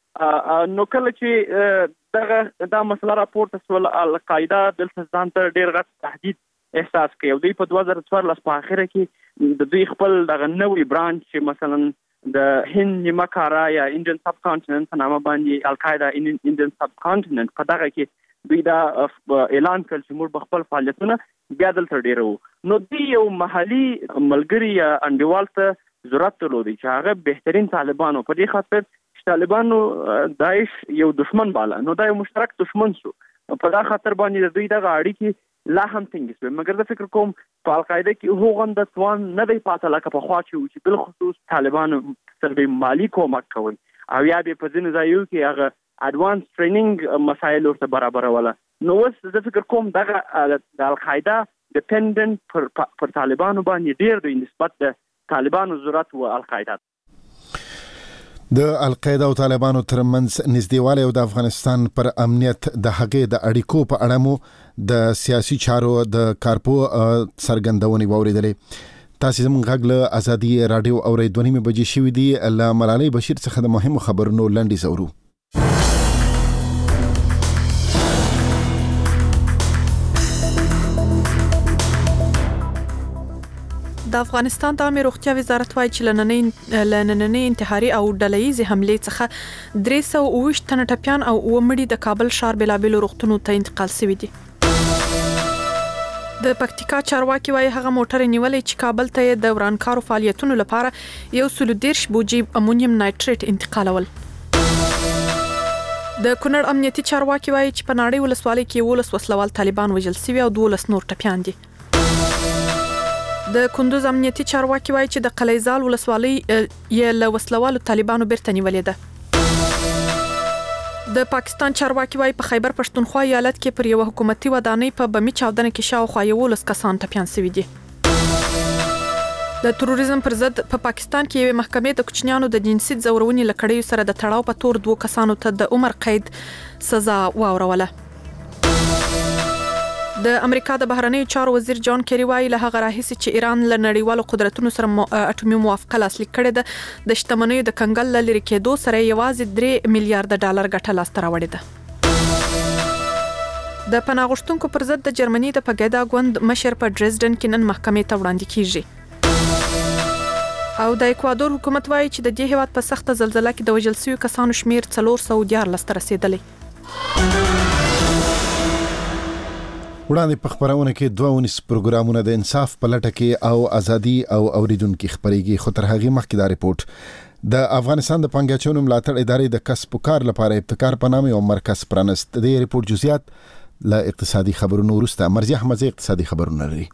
ته نو کله چې دغه دا مسله راپورټ شو القاعده دلته ځان ته ډیر غټ تهدید احساس کوي او دوی په دوه زره څوارلس په اخره کې د دوی خپل دغه نوې برانچ چې مثلا د هند نیمه کارا یا انډین سب کانټیننټ په نامه باندې القاعده انډین سب کانټیننټ په دغه کې دوی دا اعلان کړ چې موږ خپل فعالیتونه بیا دلته ډیرو نو دوی یو محلي ملګری یا انډیوال ته ضرورت درلودي چې هغه بهترین طالبانو په دې خاطر چې طالبانو داعش یو دشمن بالا نو دا یو مشترک دشمن شو په دا خاطر باندې دوی دغه اړیکې لا هم څنګه شوی مګر زه فکر کوم په القاعده کې هغه د توان نه دی پاتې لکه په خوا چې بل خصوص طالبانو سره مالی کومک کوي او یا به په ځینې ځایو کې هغه اډوانس ټریننګ مسایل ورته برابر ولا نو اوس زه فکر کوم دغه د القاعده ډیپندنت پر پر طالبانو باندې ډیر دی نسبت د طالبانو ضرورت او القاعده. د القاعده او طالبانو ترمنځ نږدېوالی او د افغانستان پر امنیت د هغې د اړیکو په اړه مو د سیاسي چارو د کارپو څرګندونې واورېدلې. تاسو زموږ غږ له ازادي رادیو اورئ. دوه نیمې بجې شوې دي. له ملالۍ بشیر څخه د مهمو خبرونو لنډیز اورو. د افغانستان د عامه روغتیا وزارت وايي چې لنننۍ لنننۍ انتحاري او ډلهییزې حملې څخه درې سوه اووه ویشت تنه ټپیان او اووه مړي د کابل ښار بېلابېلو روغتونونو ته انتقال شوي دي. د پکتیکا چارواکي وايي هغه موټر نیولې چې کابل ته د ورانکارو فعالیتونو لپاره یو سل دېرش بوجي امونیم نایټریټ انتقالول. د کونړ امنیتي چارواکي وايي چې په ناړۍ ولسوالۍ کې یولس وسلوال طالبان وژل شوي او دولس نور ټپیان دي. د کندوز امنیتي چارواکي وايي چې د قلیزال ولسوالۍ یې له وسلوالو طالبانو بیرته نیولې ده. د پاکستان چارواکي وايي په خیبر پښتونخوا ایالت کې پر یو حکومتي ودانۍ په بمي چاودنه کې شاوخوا یولس کسان ټپیان شوي دي. د تروریزم پر ضد په پاکستان کې یوې محکمې د کوچنیانو د جنسي ځورونې له کړیو سره د تړاو په تور دوه کسانو ته د عمر قید سزا واوروله. د امریکا د بهرنیو چارو وزیر جان کیری وايي له هغه راهیسې چې ایران له نړیوالو قدرتونو سره اټومي موافقه لاسلیک کړې ده د شتمنیو د کنګل له لرې کېدو سره یوازې درې میلیارډ ډالر ګټه لاسته راوړې ده. د پناه غوښتونکو پر ضد د جرمني د پګیدا ګوند مشر په ډریزډن کې نن محکمې ته وړاندې کیږي. او د اکوادور حکومت وايي چې د دې هیواد په سخته زلزلہ کې د وژل شویو کسانو شمیر څلور سوه دیارلس ته رسیدلی. وړاندې په خبرونه کې دوه ونیس پروګرامونه د انصاف په لټه کې او ازادي او اوریدونکو خبرېږي. خو تر هغه مخکې دا ریپورت د افغانستان د پنځګچونو ملاتړ ادارې د کسب و کار لپاره ابتکار په نامه یو مرکز پرانست. د ریپورت جزئیات له اقتصادي خبرونو وروسته. مرزي احمد اقتصادي خبرونه لري.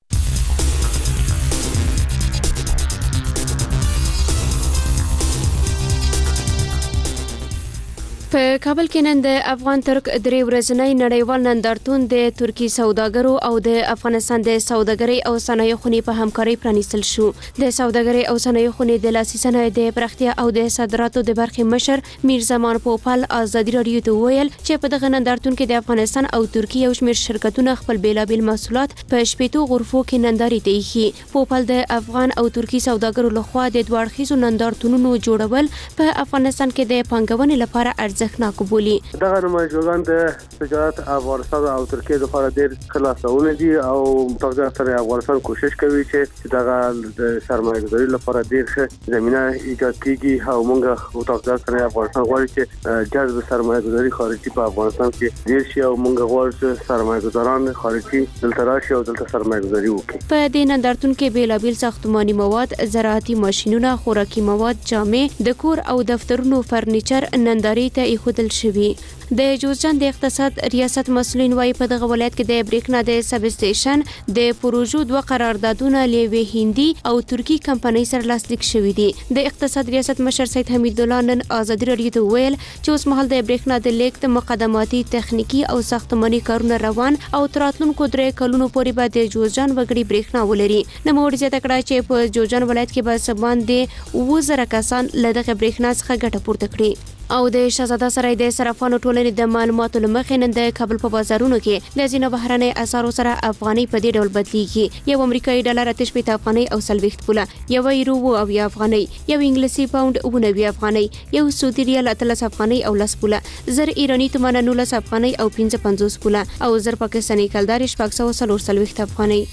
په کابل کې نن د افغان ترک درې ورځنی نړیوال نندارتون د ترکی سوداګرو او د افغانستان د سوداګرۍ او صنایع خونې په همکارۍ پرانیستل شو. د سوداګرۍ او صنایع خونې د لاسي صنایع د پراختیا او د صادراتو د برخې مشر میرزمان پوپل ازادي رادیو ته ویل چې په دغه نندارتون کې د افغانستان او ترکی یو شمېر شرکتونه خپل بیلابیل محصولات په شپېتو غرفو کې نندارې ته ایښي. پوپل د افغان او ترکی سوداګرو لخوا د دوه اړخیزو نندارتونونو جوړول په افغانستان کې د پانګونې لپاره ارزښت ارزښتناک بولي. دغه نمایشګان د تجارت افغانستان او ترکیه لپاره ډېر خلاصونه دي او متوجه سره افغانستان کوشش کوي چې دغه د سرمایه‌ګذاري لپاره ډېر ښه زمينه ایجاد کړي او موږ متوجه سره افغانستان غواړي چې جذب سرمایه‌ګذاري خارجي په افغانستان کې ډېر شي او موږ غواړو چې سرمایه‌ګذاران خارجي دلته راشي او دلته سرمایه‌ګذاري وکړي. په دې نندارتون کې بیلابیل ساختماني مواد، زراعتي ماشینونه، خوراکي مواد، جامې، د کور او دفترونو فرنیچر نندارې ته ایښودل شوي. د جوزجان د اقتصاد ریاست مسؤلین وايي په دغه ولایت کې د بریښنا د سب سټیشن د پروژو دوه قراردادونه له هندي او ترکی کمپنۍ سره لاسلیک شوي دي. د اقتصاد ریاست مشر سید حمید الله نن ازادي رادیو ته ویل چې اوس مهال د بریښنا د لیږد مقدماتي تخنیکی او ساختماني کارونه روان او تر راتلونکو درې کلونو پورې به د جوزجان وګړي بریښنا ولري. نوموړي زیاته کړه چې په جوزجان ولایت کې به سبان د اووه زره کسان له دغه بریښنا څخه ګټه پورته کړي. او د شهزاده سرای د صرافانو ټولنې د معلوماتو لمخې نن د کابل په بازارونو کې د ځینو بهرنۍ اسعارو سره افغانۍ په دې ډول بدلیږي. یو امریکایي ډالر اته شپېته افغانۍ او څلوېښت پوله، یو یورو اووه اویا افغانۍ، یو انګلیسي پاونډ اووه نوي افغانۍ، یو سعودي ریال اتلس افغانۍ او لس پوله، زر ایراني تومانه نولس افغانۍ او پنځه پنځوس پوله او زر پاکستاني کلدار شپږ سوه څلور څلوېښت افغانۍ.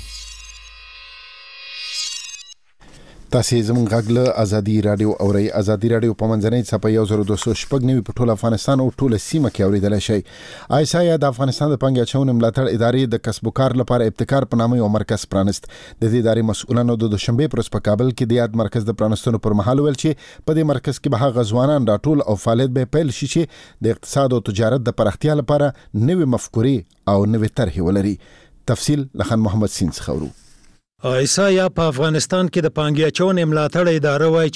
تاسو زموږ غږ له ازادي رادیو اورئ. ازادي رادیو په منځنۍ څپه یو زر دوه سوه شپږ نوي په ټول افغانستان او ټول سیمه کې اوریدل شي. آیسایا د افغانستان د پنځګچونو ملاتړ ادارې د کسب و کار لپاره ابتکار په نامه یو مرکز پرانست. د دې ادارې مسؤلانو د دوشنبه پر ورځ په کابل کې د یاد مرکز د پرانستلو پر مهال ویل چې په دې مرکز کې به هغه ځوانان راټول او فعالیت به پیل شي چې د اقتصاد او تجارت د پراختیا لپاره نوې مفکورې او نوې طرحې ولري. تفصیل لخن محمد سین خورو. آیسایا په افغانستان کې د پانګې اچونې ملاتړ اداره وایي چې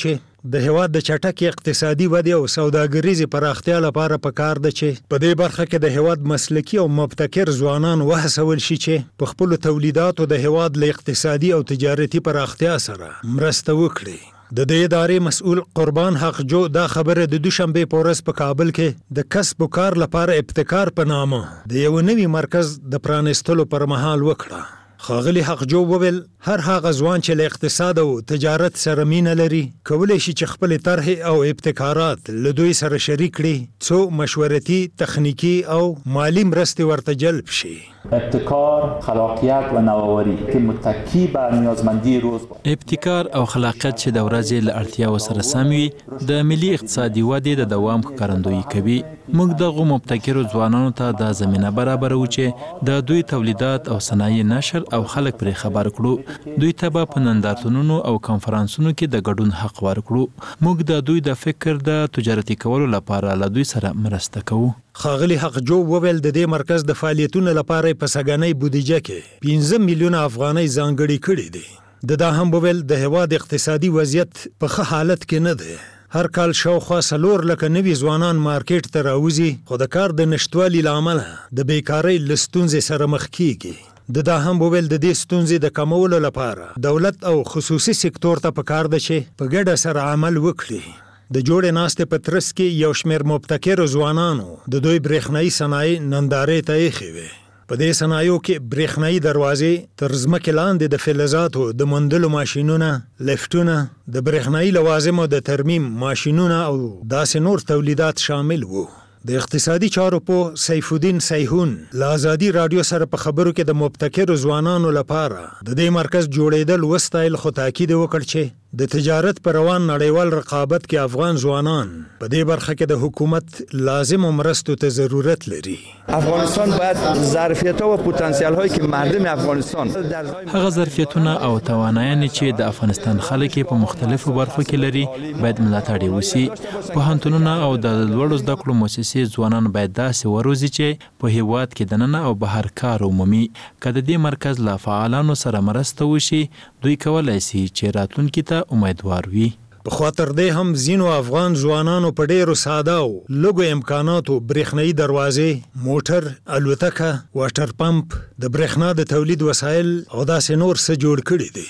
د هیواد د چټک اقتصادي ودې او سوداګریزي پراختیا لپاره پکار ده چې په دې برخه کې د هیواد مسلکي او مبتکر ځوانان وهڅول شي چې په خپل تولیداتو د هیواد له اقتصادي او تجارتي پراختیا سره مرسته وکړي. د دې ادارې مسؤل قربان حق جو دا خبره د دوشنبه په ورځ په کابل کې د کسب و کار لپاره ابتکار په نامه د یو نوي مرکز د پرانستلو پر مهال وکړه. خاغلی حق جو وویل هر هغه ځوان چې له اقتصاد او تجارت سره مینه لري کولای شي چې خپل طرح او ابتکارات له دوی سره شریک کړي څو مشورتي تخنیکی او مالی مرستې ورته جلب شي. ابتکار، خلاقیت و نوآوری که متکی بر نیازمندی روز ابتکار او خلاقیت چې د ورځې له اړتیاو سره سم وي د ملي اقتصادي ودې د دوام ښکارندویي کوي. موږ دغه مبتکرو ځوانانو ته د زمینه برابرو چې د دوی تولیدات او صنایع نشر او خلک پرې خبر کړو. دوی ته به په نندارتونونو او کانفرانسونو کې د ګډون حق ورکړو. موږ د دوی د فکر د تجارتي کولو لپاره له دوی سره مرسته کوو. خاغلی حق جو وویل د دې مرکز د فعالیتونو لپاره په سګنۍ بودیجه کې پنځه میلیونه افغانۍ ځانګړي کړي دي. د دا هم وویل د هیواد اقتصادي وضعیت په ښه حالت کې نه دی. هر کال شاوخوا څلور لکه نوي ځوانان مارکیټ ته راوځي خو د کار د نشټوالي له امله د بیکارۍ له ستونزې سره مخ کیږي. د دا هم وویل د دې ستونزې د کمولو لپاره دولت او خصوصي سکتور ته پکار ده چې په ګډه سره عمل وکړي. د جوړې ناستې په ترڅ کې یو شمېر مبتکر ځوانانو د دوی برېښنایي صنایع نندارې ته ایښې وې. په دې صنایعو کې برېښنایي دروازې تر ځمکې لاندې د فلزاتو د موندلو ماشینونه، لفټونه، د برېښنایي لوازمو د ترمیم ماشینونه او داسې نور تولیدات شامل وو. د اقتصادي چارو په سیف الدین سیحون له آزادي رادیو سره په خبرو کې د مبتکر ځوانانو لپاره د دې مرکز جوړېدل وستایل خو تاکید وکړ چې د تجارت پر روان نړیوال رقابت کې افغان ځوانان په دې برخه کې د حکومت لازم مرستو ته ضرورت لري. افغانستان باید ظرفیت او پتانسیل هایی که مردم افغانستان هغه ظرفیتونه او توانایانې چې د افغانستان خلک په مختلفو برخو کې لري باید ملاتړ وشي. پوهنتونونه او د لوړو زده کړو مؤسسې ځوانان باید داسې وروزي چې په هیواد کې دننه او بهر کار ومومي. که د دې مرکز له فعالانو سره مرسته وشي دوی کولای شي چې راتلونکي ته امیدوار وي. په خاطر دې هم ځینو افغان ځوانانو په ډېرو ساده او لږو امکاناتو برېښنایي دروازې، موټر، الوتکه، واټر پمپ، د برېښنا د تولید وسایل او داسې نور څه جوړ کړي دي.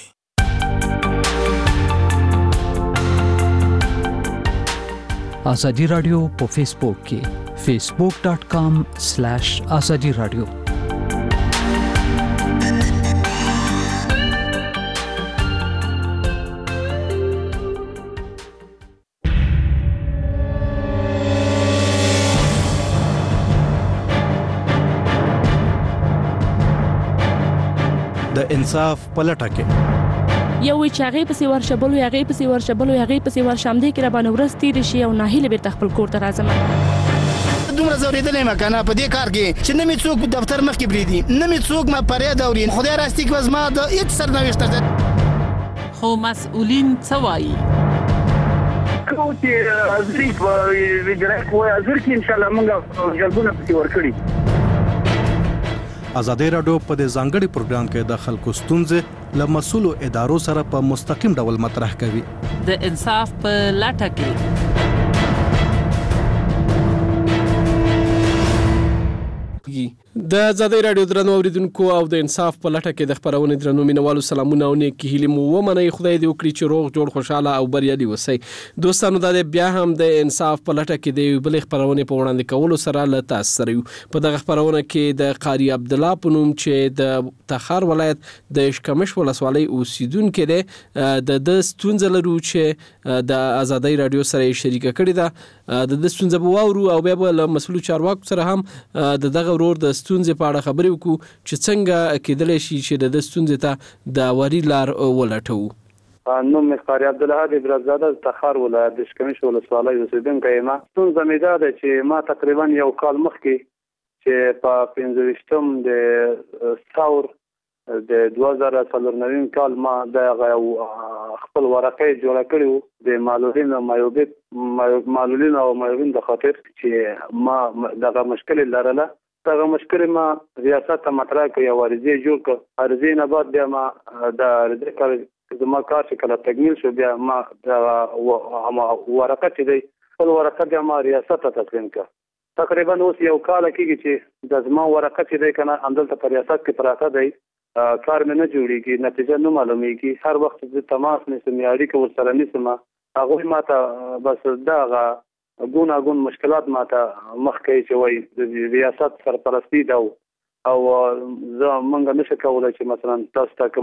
آزادی رادیو په فیسبوک کې فیسبوک ډاٹ کام سلیش آزادی رادیو. د انصاف پلټه کې یو چې هغه پسې ورشبلو هغه پسې ورشبلو هغه پسې ورشم دي کې را باندې ورستې شي او ناهیله بیرته خپل کور ته راځم. دومره زوریدلې ما کنه په دې کار کې چې نه می څوک دفتر مخ کې بریدي نه می څوک ما پرې دورین خدای راستي کې وزما د هیڅ سرنوشت ده. خو مسؤلین څه وایي؟ کوم چې ازری په ویډرا کوی ازر کې ان شاء الله موږ جلبونه پسې ورکړي. آزادی رادیو په دې ځانګړي پروګرام کې د خلکو ستونزې له مسؤلو ادارو سره په مستقیم ډول مطرح کوي. د انصاف په لټه کې د آزادی رادیو درنو اوریدونکو او د انصاف په لټه کې د خبرونې درنو مینوالو سلامونه او نیکی هیلې مو ومنئ. خدای دې وکړي چې روغ جوړ خوشاله او بریالي اوسئ. دوستانو دا بیا هم د انصاف په لټه کې د بل خبرونې په وړاندې کولو سره له تاسو سره یو. په دغه خبرونه کې د قاری عبد الله په نوم چې د تخار ولایت د اشکمش ولسوالۍ اوسیدونکو دی د د ستونزې لرو چې د آزادی رادیو سره شریکه کړې ده. د د ستونزې په واورو او بیا به له مسؤل چارواکو سره هم د دغه ورور د ستونزې په اړه خبرې وکړو چې څنګه کېدلی شي چې د ستونزې ته د واري لار ولټوو. نوم مې قاری عبدالله ابراهزاده تخار ولایت د اشکمش ولسوالۍ اوسیدونکی یم. ستونزه مې دا ده چې ما تقریبا یو کال مخکې چې په پنځه ویشتم د ثور د دوه زره څلور نویم کال ما د خپل ورقې جوړه کړې وو د معلولین او معیوبین معلولین او معیوبین د خاطر چې ما دغه مشکل لرله. دغه مشکل ما ریاست ته مطرح کړ، یو عرضی جوړ کړ. عرضی نه بعد بیا ما د عرضی زما کار چې کله تکمیل شو بیا ما ورقه چې دی خپل ورقه بیا ما ریاست ته تسلیم کړه. تقریبا اوس یو کال کېږي چې د زما ورقه چې دی کنه همدلته په ریاست کې پراته دی، کار مې نه جوړېږي، نتیجه نه معلومیږي. هر وخت زه تماس نیسم یا اړیکه ورسره نیسم، هغوی ماته بس دغه ګوناګون مشکلات ماته مخ کوي چې وایي د ریاست سرپرستي ده او زه موږ نشو کولی چې مثلا تاسو ته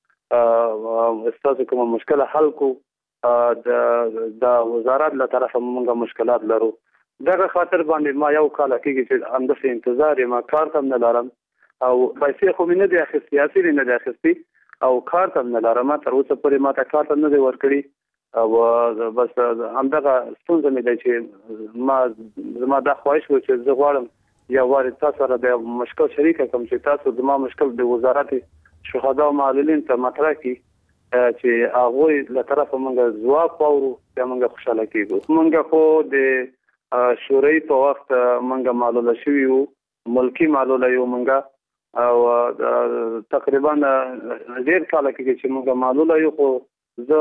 کومه ستاسو کومه مشکله حل کړو، د وزارت له طرفه موږ مشکلات لرو. دغه خاطر باندې ما یو کال کېږي چې همداسې انتظار یم، کار ته هم نه لرم او پیسې خو مې نه دي اخیستې، هسې مې نه دي اخیستې او کار ته هم نه لرم. تر اوسه پورې ما ته کار ته نه دی ورکړي او بس همدغه ستونزه مې ده چې ما زما دا خواهش و چې زه غواړم یو وارې تاسو سره د مشکل شریکه کوم چې تاسو زما مشکل د وزارت شهدا او معلولین ته مطرح کړي چې هغوی له طرفه موږ ځواب واورو، بیا موږ خوشحاله کېږو. موږ خو د شورای په وخت موږ معلوله شوي وو، ملکي معلوله یو موږ او تقریبا ډېر کاله کېږي چې موږ معلوله یو، خو زه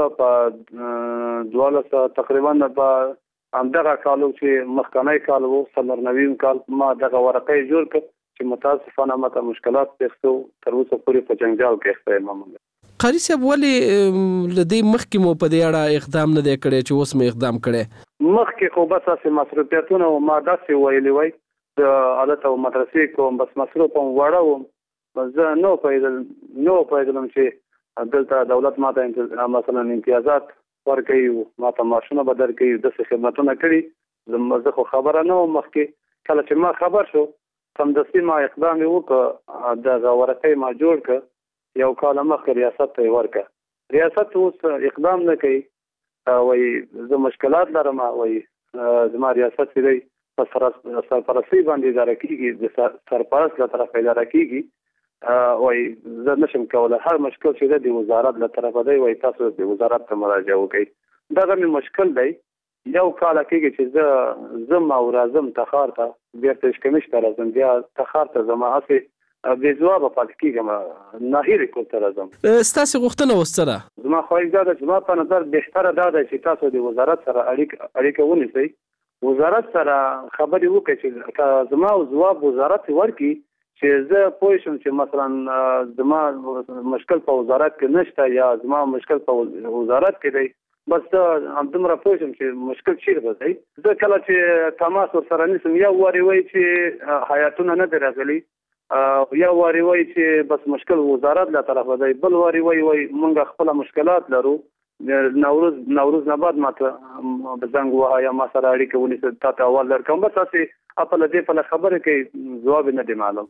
په دولس تقریبا په همدغه کالو چې مخکنی کال و څلور نویم کال ما دغه ورقه جوړ کړ چې متاسفانه ماته مشکلات پیښ شو، تر اوسه پورې په جنجال کې اخته یم. قاری صاحب ولې لدی مخکې مو په دې اړه اقدام نه دی کړی چې اوس مې اقدام کړی؟ مخکې خو بس اسې مصروفیتونه او ما داسې ویلي وای د حالت او مدرسې کوم، بس مصروف هم وړه وم، بس زه نو پوهېدل نو پوهېدلم چې دلته دولت ماته مثلا امتیازات ورکوي، ماته معاشونه به درکوي، داسې خدمتونه کړي. زه خو خبره نه وم مخکې. کله چې ما خبر شو سمدستي ما اقدام یې وکړه، دغه ورقه ما جوړ کړه، یو کال مخکې ریاست ته یې ورکړه. ریاست اوس اقدام نه کوي، وایي زه مشکلات لرم، وایي زما ریاست چې دی په سرپرستۍ باندې اداره کېږي، د سرپرست له طرفه اداره کېږي، وایي زه نشم کولی هر مشکل چې دی د وزارت له طرفه دی، وایي تاسو د وزارت ته مراجعه وکړئ. دغه مې مشکل دی. یو کال کېږي چې زه ځم او راځم تخار ته، بیرته اشکمش ته راځم، بیا تخار ته ځم، هسې بې ځوابه پاتې کېږم، ناهیلې کور ته راځم. ستاسې غوښتنه اوس څه ده؟ زما خواهش دا ده چې زما په نظر بهتره دا ده چې تاسو د وزارت سره اړیکه ونیسئ، وزارت سره خبرې وکړئ چې که زما ځواب وزارت ورکړي چې زه پوه شم چې مثلا زما مشکل په وزارت کې نشته یا زما مشکل په وزارت کې دی، بس همدومره پوه شم چې مشکل چیرته دی. زه کله چې تماس ورسره نیسم، یو وارې وایي چې حیاتونه نه دي راغلي، یو وارې وایي چې بس مشکل وزارت له طرفه دی، بل وارې وایي وایي موږ خپله مشکلات لرو. نوروز نوروز نه بعد ماته زنګ ووهه یا ما سره اړیکه ونیسه، تا ته اول درکوم، بس هسې اپله دې پله خبرې کوي، ځواب یې نه دی معلوم.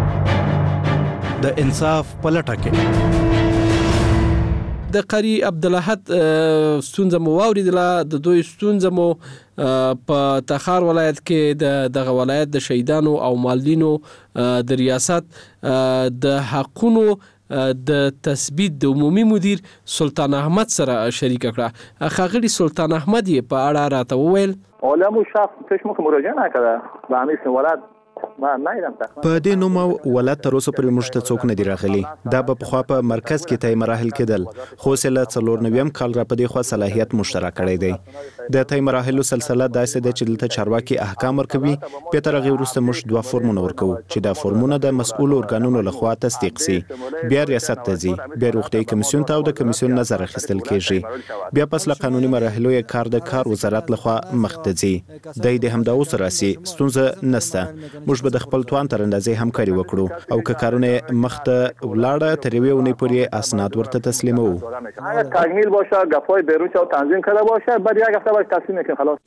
د انصاف په لټه کې د قاری عبدالاحد ستونزه مو واوریدله، د دوی ستونزه مو په تخار ولایت کې د دغه ولایت د شهیدانو او مالدینو د ریاست د حقونو د تثبیت د عمومي مدیر سلطان احمد سره شریک کړه. ښاغلي سلطان احمد یې په اړه راته وویل علماء شخص چشم که مراجعه نکرده به همیشه ولد په دې نوم ولادت تر اوسه پورې موږ ته څوک نه دی راغلی. دا به پخوا په مرکز کې طی مراحل کېدل، خو اوس له څلور نویم کال را په دې خوا صلاحیت مشترک کړی دی. د طی مراحلو سلسله داسې ده چې دلته چارواکي احکام ورکوي، بیا تر هغې وروسته موږ دوه فورمونه ورکوو چې دا فورمونه د مسؤلو ارګانونو لخوا تصدیق سي، بیا ریاست ته ځي، بیا روغتیایي کمیسیون ته او د کمیسیون نظر اخیستل کېږي، بیا پس له قانوني مراحلو یې کار د کار وزارت لخوا مخ ته ځي. دی د همدا اوس راسي، ستونزه نسته. موږ به د خپل توان تر اندازې همکاري وکړو او که کارونه مخ ته ولاړه تر یوې اونۍ پورې اسناد ورته تسلیموو. اگر تکمیل باشه، گپ‌های بیرون شو تنظیم کرده باشه، بعد یک هفته بعد تسلیم میکنیم خلاص.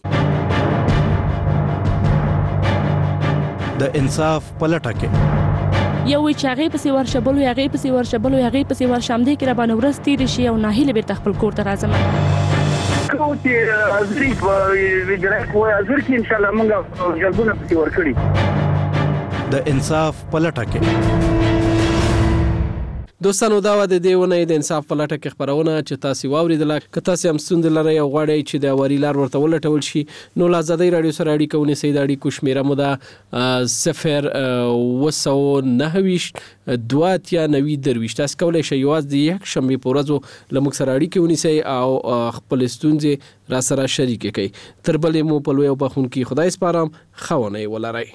د انصاف په لټه کې یو چې هغه پسې ورشه بل هغه پسې ورشه بل هغه پسې ورشه هم دې کې را باندې ورځ تېرې شي او ناهیلې بیرته خپل کور ته راځم. کوم چې ازري په ویډرای کوی ازر کې ان شاء الله موږ جلبونه پسې ورکړي. د انصاف په لټه کې دوستانو دا و د دې ونې د انصاف په لټه کې خبرونه چې تاسو واوریدله که تاسو هم ستوند لرئ او غواړئ چې د وری لار ورته ولټول شي نو له آزادۍ رادیو سره اړیکه ونیسئ. د اړیکو شمیره مو ده صفر اوه سوه نهه ویشت دوه اتیا نوي درویشت. تاسو کولی شئ یوازې د یک شنبې په ورځو له موږ سره اړیکې ونیسئ او خپل ستونزې را سره شریکې کړئ. تر بلې مو په لوی او بخښونکي خدای سپارم. ښه ونې ولرئ.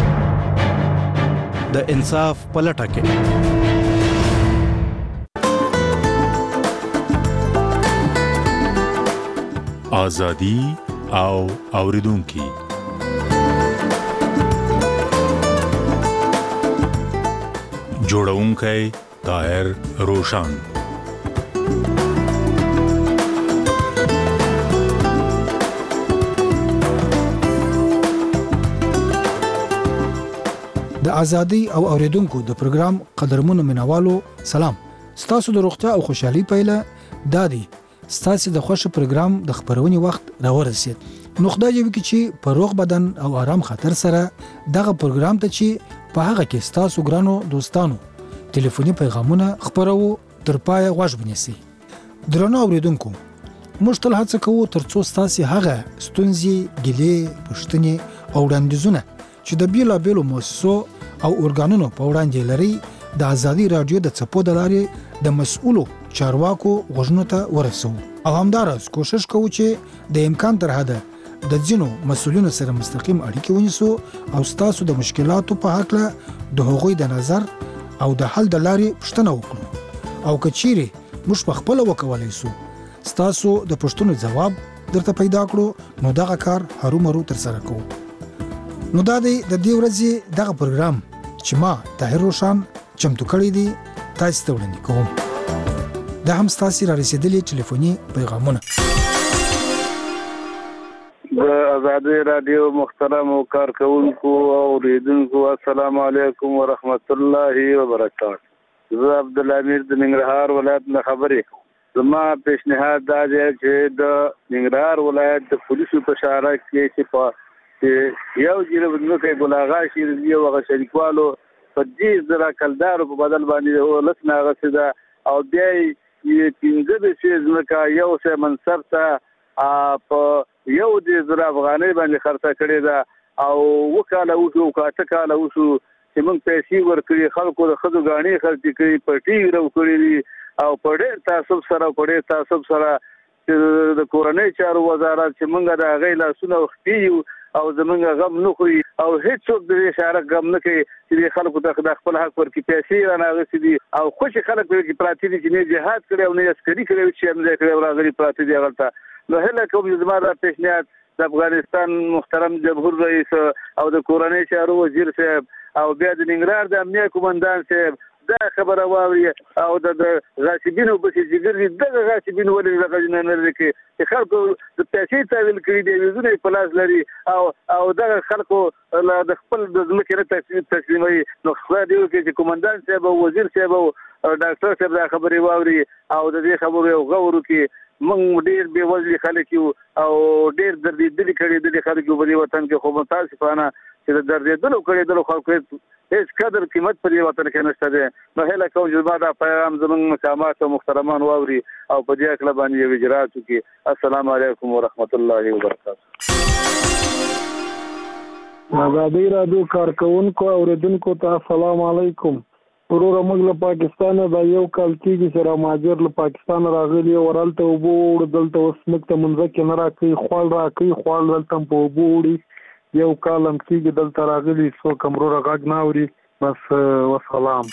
د انصاف په لټه کې آزادی او اوریدونکي. جوړونکی طاهر روشان. د ازادي او اوریدونکو د پروګرام قدرمنو منوالو سلام. ستاسو د روغتیا او خوشحالي پایله دادی ستاسو د خوښ پروګرام د خبرونې وخت راورسید. نو خدای دې وکړي چې په روغ بدن او آرام خاطر سره دغه پروګرام ته چې په هغه کې ستاسو ګرانو دوستانو ټلیفوني پیغامونه خبرو تر پای غوږ ونیسي. درنو اوریدونکو موږ تل هڅه کوو ترڅو ستاسو هغه ستونزې ګیلې پوښتنې او وړاندیزونه چې د بیلا بیلو مؤسسو او ارګانونو په وړاندې لري د ازادي رادیو د چپو د لارې د مسؤلو چارواکو غوښنو ته ورسو. او همدارس کوشش کوو چې د امکان تر حده د ځینو مسؤلینو سره مستقیم اړیکې ونیسو او ستاسو د مشکلاتو په هکله د هغوی د نظر او د حل د لارې پوښتنه وکړو. او که چیرې موږ په خپله وکولی سو ستاسو د پوښتنو ځواب درته پیدا کړو نو دغه کار هرومرو ترسره کوو. نو دا دی د دې ورځې دغه پروګرام چې ما طاهر روشان چمتو کړی دی تاسو ته وړاندې کوم. دا هم ستاسو را رسیدلي ټلیفوني پیغامونه. د آزادۍ رادیو محترم کارکونکو او اوریدونکو السلام علیکم ورحمت الله وبرکاته. زه عبدالامیر د ننګرهار ولایت نه خبرې کوم. زما پیشنهاد دا دی چې د ننګرهار ولایت د پولیسو په اشاره کې چې په یو جریب نوکه ګلاغا شي یو هغه شریکوالو په دې زرا کلدار په بدل باندې ولسنه غسدا او بیا یې پنځه د شي ځمکه یو څه منصب ته په یو د زرا افغانۍ باندې خرڅه کړې ده او وکاله وشو کاته کاله وشو چې موږ پیسې ورکړي خلکو د خدو غاڼې خرڅ کړي پټي ورو کړی او په ډېر تعصب سره په ډېر تعصب سره د کورنۍ چارو وزارت چې موږ د هغې لاسونه وختي او زمونږ غم نه خوري او هیڅوک د اشاره غم نه کوي چې خلکو ته د خپل حق ورکړي پیسې رانغستې دي او خوشي خلک چې پراتی دي چې نه جهاد کړي او نه عسکري کړي چې هم ځای کړي راغلي پراتی دي هغه نو هله کوم زما د پیشنهاد د افغانستان محترم جمهور رئیس او د کورنۍ چارو وزیر صاحب او بیا د ننګرهار د امنیه کمانډان صاحب دا خبره واوري او د غاصبینو په چې دغه غاصبین ولې دغه نه لري کې خلکو د پیسې تاویل کړي دی وزونه په لاس لري او او دغه خلکو د خپل د ځمکې نه تسلیموي. نو خدای دې وکړي چې کمانډان صاحب او وزیر صاحب او ډاکټر صاحب دا خبرې واوري او د دې خبرو یو غور وکړي. موږ ډېر بې وزلي خلک یو او ډېر دردېدلي کړي دي خلک په دې وطن کې خو متاسفانه چې د دردېدلو کړي خلکو هیڅ قدر قیمت په دې وطن کې نشته دی. نو هله کوم چې ما دا پیغام زموږ مقامات او محترمان واوري او په دې اکله باندې یو اجرات وکړي. السلام علیکم ورحمت الله وبرکاته. آزادۍ رادیو کارکونکو اوریدونکو ته السلام علیکم. ورور موږ له پاکستان دا یو کال کېږي چې را ماجر له پاکستان راغلي ورالته وبو وړ دلته اوس موږ ته منځکه نه راکې خوال راکې خوال دلته په وبو وړي یو کال هم کېږي دلته راغلي څو کمرو راغ نه اوري بس والسلام.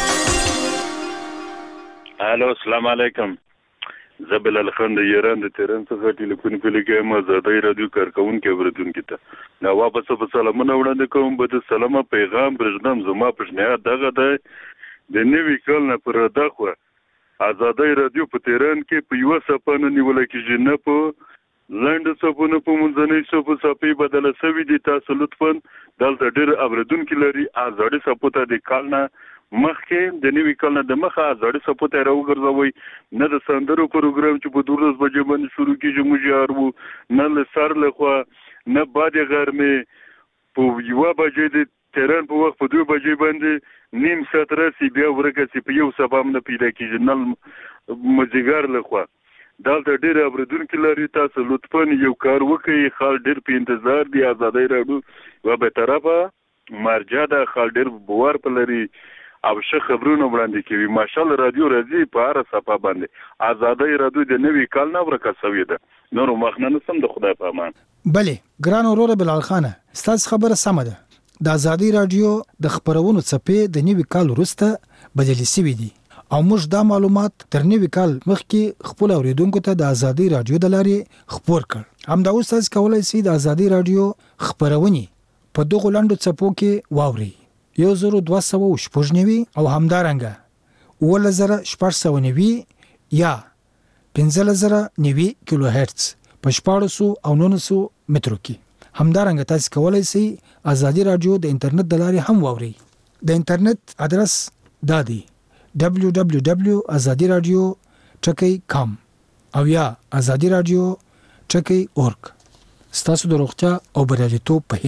الو السلام علیکم. زبل الخند ایران د تهران څخه ټلیفون کوم آزادۍ رادیو کارکونکو اوریدونکو ته نو واپس په سلامونه وړاندې کوم به د سلام پیغام برژنم زما پښنه دغه د د نوی کال نه پر دغه آزادۍ رادیو په تهران کې په یو سپانه نیول کېږي نه په لاند سپونه په منځنۍ سپو سپي بدل سوي دي. تاسو لطفا دلته ډېر اوریدونکو لري آزادۍ سپوته د کال نه مخکې د نوی کال نه د مخه آزادۍ سپوته راوګرځوي نه د سندرو پروګرام چې په دولس بجې باندې شروع کېږي مجار وو نه له سر له خوا نه بعد غرمه په یو بجې د تهران په وخت په دوه بجې باندې نیم ساعت راسي بیا ورکه سي په یو سبا نه پیدا کیږي نل مزګار لخوا دلته ډېر اوریدونکو لري تاسو لطفاً یو کار وکړئ خال ډېر په انتظار دی آزادۍ راډیو و به طرفه مرجع د خال ډېر بوار په لري او ښه خبرونه وړاندې کوي ماشاءالله رادیو راځي په هر صفه باندې آزادۍ راډیو د نوي کال نه ورکه سوي ده نور مخنه سم د خدای په امان بله ګران اورور بلال خانه ستاسو خبره سمه ده د آزادۍ راډیو د خبرونو څپې د نوي کال وروسته بدلې شوې دي او موږ دا معلومات تر نوي کال مخکې خپل اوریدونکو ته د آزادۍ راډیو د لارې خبر کړ همدا اوس تاسو کولای شئ د آزادۍ راډیو خبرونه په دغه لاندو څپو کې واوري یو زرو دوه سوه شپږ نوي او همدارنګه اووه زره شپږ سوه نوي یا پنځه زره نوي کیلو هرتز په شپاړس سوه او نولس سوه مترو کې همدارنګه تاسو کولای شئ آزادۍ راډیو د انټرنیټ د لارې هم واوري د انټرنیټ ادرس دا دی دبلیو دبلیو دبلیو ازادي رادیو ټکی کام او یا ازادي رادیو ټکی اورګ ستاسو د روغتیا او بریالیتوب په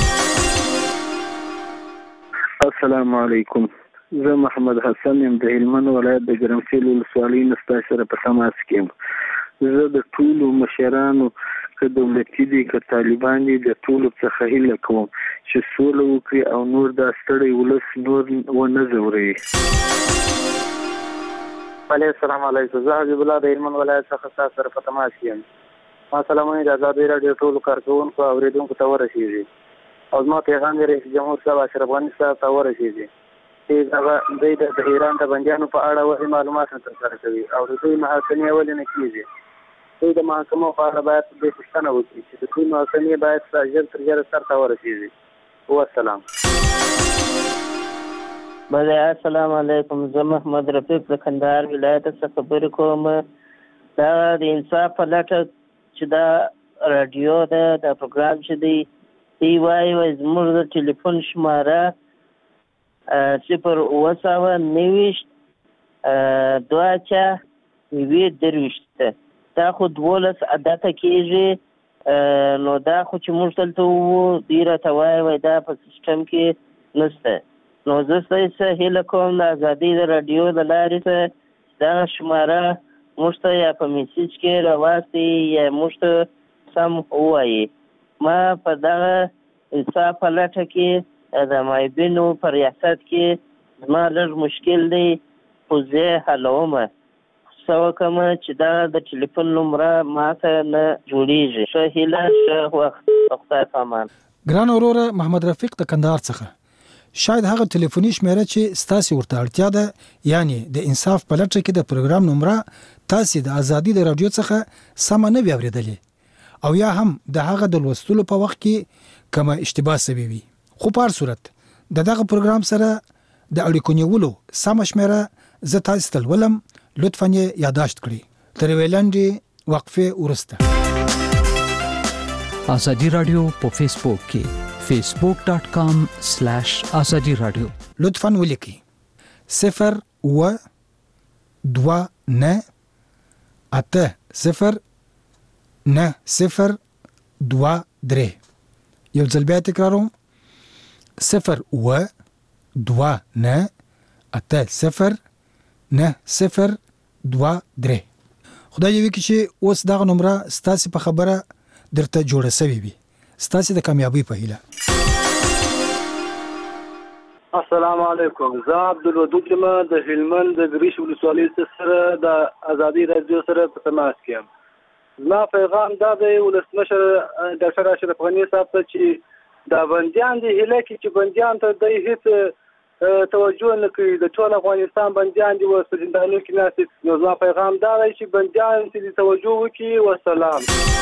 هیله السلام علیکم زه محمد حسن یم د هلمند ولایت د ګرمسیر ولسوالۍ نه ستاسو سره په تماس کې یم زه د ټولو مشرانو که دولتي دي که طالبان دي د ټولو څخه هیله کوم چې سوله وکړي او نور دا ستړی ولس نور ونه ځوروي وعلیکم السلام علیکم زه حبیب الله د هلمند ولایت څخه تاسو سره په تماس کې یم ما سلامونه د آزادۍ راډیو ټولو کارکوونکو او اوریدونکو ته ورسیږي او زما پیغام دی رئیس جمهور صاحب اشرف غني صاحب ته ورسیږي چې هغه دوی د ایران د بندیانو په اړه وحي معلومات ترلاسه کوي او د دوی محاکمې ولې نه کیږي دوی د محاکمو په اړه باید د پوښتنه وکړي چې د دوی محاکمې باید ژر تر ژره سرته ورسیږي والسلام بله السلام علیکم زه محمد رفیق د کندهار ولایت څخه خبرې کوم دا د انصاف په لټه چې دا راډیو ده دا پروګرام چې دی دی وایي وایي زموږ د ټلیفون شماره صفر اووه سوه نویشت دوه اچه نوي درویشت ده دا خو دولس عدته کېږي نو دا خو چې موږ دلته وو دوی راته وایي وایي دا په سیسټم کې نشته نو زه ستاسو هیله کوم د ازادۍ د راډیو د لارې څخه دغه شماره موږ ته یا په میسیج کې راواستئ یا موږ ته سم ووایي ما په دغه انصاف په لټه کې د مایبینو په ریاست کې زما لږ مشکل دی خو زه یې حلومه څه وکړم چې دغه د ټلیفون نمره ماته نه جوړېږي ښه هیله ښه وخت په خدای په امان ګران وروره محمد رفیق د کندهار څخه شاید هغه ټلیفوني شمیره چې ستاسو ورته اړتیا ده یعنی د انصاف په لټه کې د پروګرام نمره تاسو د ازادي د رادیو څخه سم نه بیا اوریدلې او یا هم د هغه د لوستلو په وخت کې کومه اشتباه سوي وي خو په هر صورت د دغه پروګرام سره د اړیکو نیولو سم شمیره زه تاسو ته ولم لطفاً یادداشت کړئ تر ویلاندې وقفه ورسته ازادي رادیو په فیسبوک کې facebook dot com slash azadi radio لطفاً ولیکئ صفر و دوا نه اته صفر نه صفر دوا درې یو ځل بیا تکراروم صفر و دوا نه اته صفر نه صفر دوا درې خدای دې وکړي چې اوس دغه نمبر ستاسو په خبره درته جوړه شوی وي ستاسو د کامیابی په هیله السلام علیکم زه عبدالودود یم د هلمند د ګریش ولسوالۍ سره د ازادي راډیو سره په تماس کې یم زما پیغام دا دی ولسمشر ډاکټر اشرف غني صاحب ته چې دا بندیان دي هله کې چې بندیان ته د هیڅ توجه نه کوي د ټول افغانستان بندیان دي او په زندانونو کې ناست نو زما پیغام دا دی چې بندیان ته توجه وکړي والسلام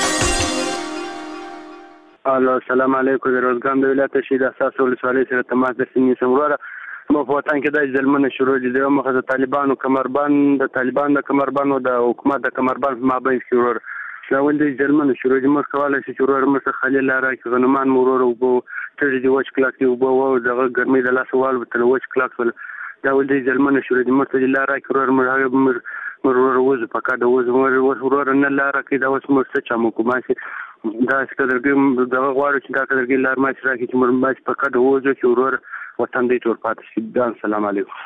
الو السلام علیکم د روزګان د ولایت شهید اساس ولسوالۍ سره تماس د سیمې سموره مو په وطن کې د ځلمنه شروع دي د مخه د طالبانو کمربند د طالبان د کمربند او د حکومت د کمربند مابین شروع دا ول د ځلمنه شروع دي مخ کواله چې شروع مخه خلیل راکې غنمان مرور او بو تر دې وچ کلاک دی او بو دغه ګرمي د لاس وال تر وچ کلاک ول دا ول د ځلمنه شروع دي مخ د لاره کې ورور مرور مرور وز پکا د وز مرور نه لاره کې دا اوس مرسته چا مو کومه دا څنګه دغه غواړو چې دا کډرګي لار ماچ راکړي چې موږ ماچ په کډه وځو چې ورور وطن دې تور پاتې شي. دا السلام علیکم.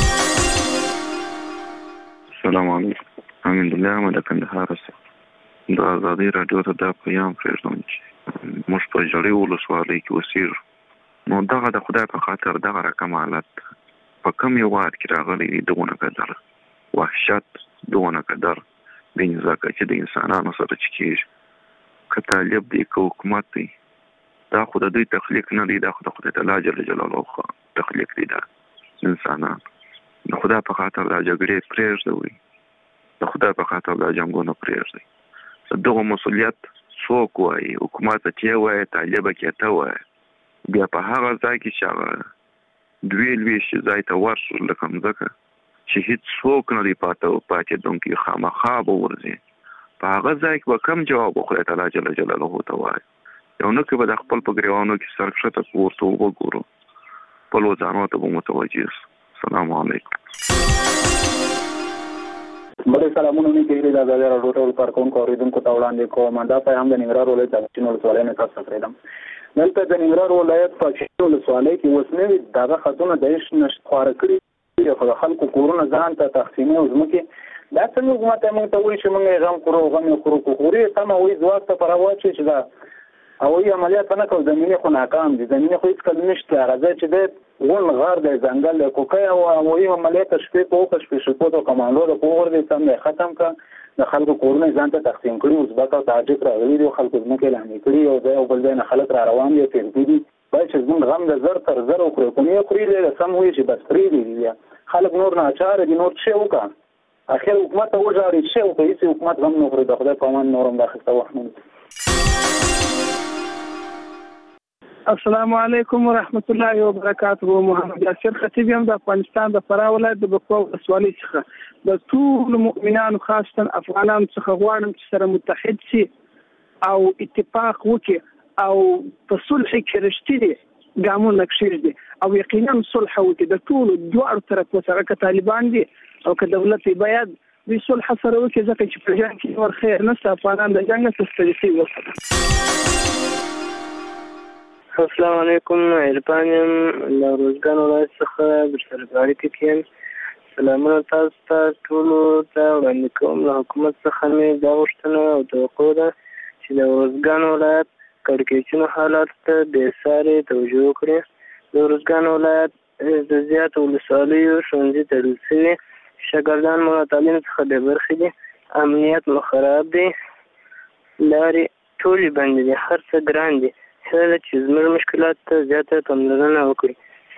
السلام علیکم. امین الله احمد کندهار سره د ازادي رادیو ته د پیغام پرېږدم چې موږ په جړې ولسوالۍ کې اوسېږو. نو دغه د خدای په خاطر دغه رقم حالت په کم یو وخت کې راغلی دی، دغونه قدر وحشت، دغونه قدر بین ځکه چې د انسانانو سره چې کېږي که طالب دی که حکومت دی دا خو د دوی تخلیق نه دی، دا خو د خدای تعالی جل جلاله تخلیق دی. دا انسانان د خدای په خاطر دا جګړې پرېږدوي، د خدای په خاطر دا جنګونه پرېږدي. دغه مسؤلیت څوک وایي؟ حکومت ته وایي، طالب کې ته وایي. بیا په هغه ځای کې چې هغه دوی لویشت ځای ته ورشو لکه مځکه چې هیڅ څوک نه دی پاته پاتېدونکي، خامخا به ورځي په هغه ځای کې به کم جواب خدای تعالی جل جلاله ته وایي. یو نه کې به د خپل په ګریوانو کې سر کښته ورته وګورو، خپلو ځانو ته به متوجه سو. السلام علیکم. بڑے سلامونه نه کېږي د ازادي راډیو ټول کارکونکو اوریدونکو ته وړاندې کوم. دا پیغام د ننګرهار ولایت د پښتون ولسوالۍ نه تاسو ته راوړم. دلته د ننګرهار ولایت په پښتون ولسوالۍ کې اوس نوي دغه خطونه د هیڅ نشخواره کړي دي، خو د خلکو کورونه ځان ته تقسیمي او ځمکې دا څنګه حکومت موږ ته وایي چې موږ غم کړو غم یې کړو خو خوري سمه وایي ځواک ته پر واچي چې دا هوایي عملیات نه کوي، زمینې خو ناکام دي، زمینې خو هېڅکله نشته. هغه ځای چې دی غون غار دی، ځنګل دی، کوکۍ او هوایي عملیات شپې په وکړه، شپې شپو ته کمانډو د پوغور دی سم دی ختم کړه، د خلکو کورونه ځان ته تقسیم کړي، ازبک او تاجک راغلي دي، خلکو ځمکې لاندې کړي، یو ځای او بل ځای نه خلک را روان دي، تېرېدي دي. باید چې زموږ غم د زر تر زر وخوري، خو نه یې خوري دی سم وایي چې بس پرېږدي خلک نور ناچاره دي، نور څه وکړه. اخر حکومت ته وژاړي څه وکړي، هېڅ حکومت غم نه خوري. د خدای په امان نور هم دا اخیسته وخت نه السلام علیکم ورحمت الله وبرکاته. محمد یاسر خطیب یم د افغانستان د فراه ولایت د بکوا ولسوالۍ څخه. د ټولو مؤمنانو خاصتا افغانانو څخه غواړم چې سره متحد شي او اتفاق وکړي او په صلح کې رښتینې ګامونه کښېږدي او یقینا صلح وکړي د ټولو دواړو طرفو سره، که طالبان دي او که دولت یې باید دوی صلح سره وکړي، ځکه چې په جنګ کې نور خیر نشته، افغانان د جنګ څخه ستړي شوي وساتل. السلام علیکم. عرفان یم له روزګان ولایت څخه درسره په اړیکه کې یم. سلامونه تاسو ته ټولو ته وړاندې کوم. له حکومت څخه مې دا غوښتنه او توقع ده چې د روزګان ولایت کړکېچونو حالات ته بېسارې توجه وکړي. د روزګان ولایت د زیاتو ولسوالیو ښوونځي تړل شوي، شاګردان مو له تعلیم څخه بې برخې دي، امنیت مو خراب دی، لارې ټولې بندې دي، هر څه ګران دي. هیله ده چې زموږ مشکلات ته زیاته پاملرنه وکړي.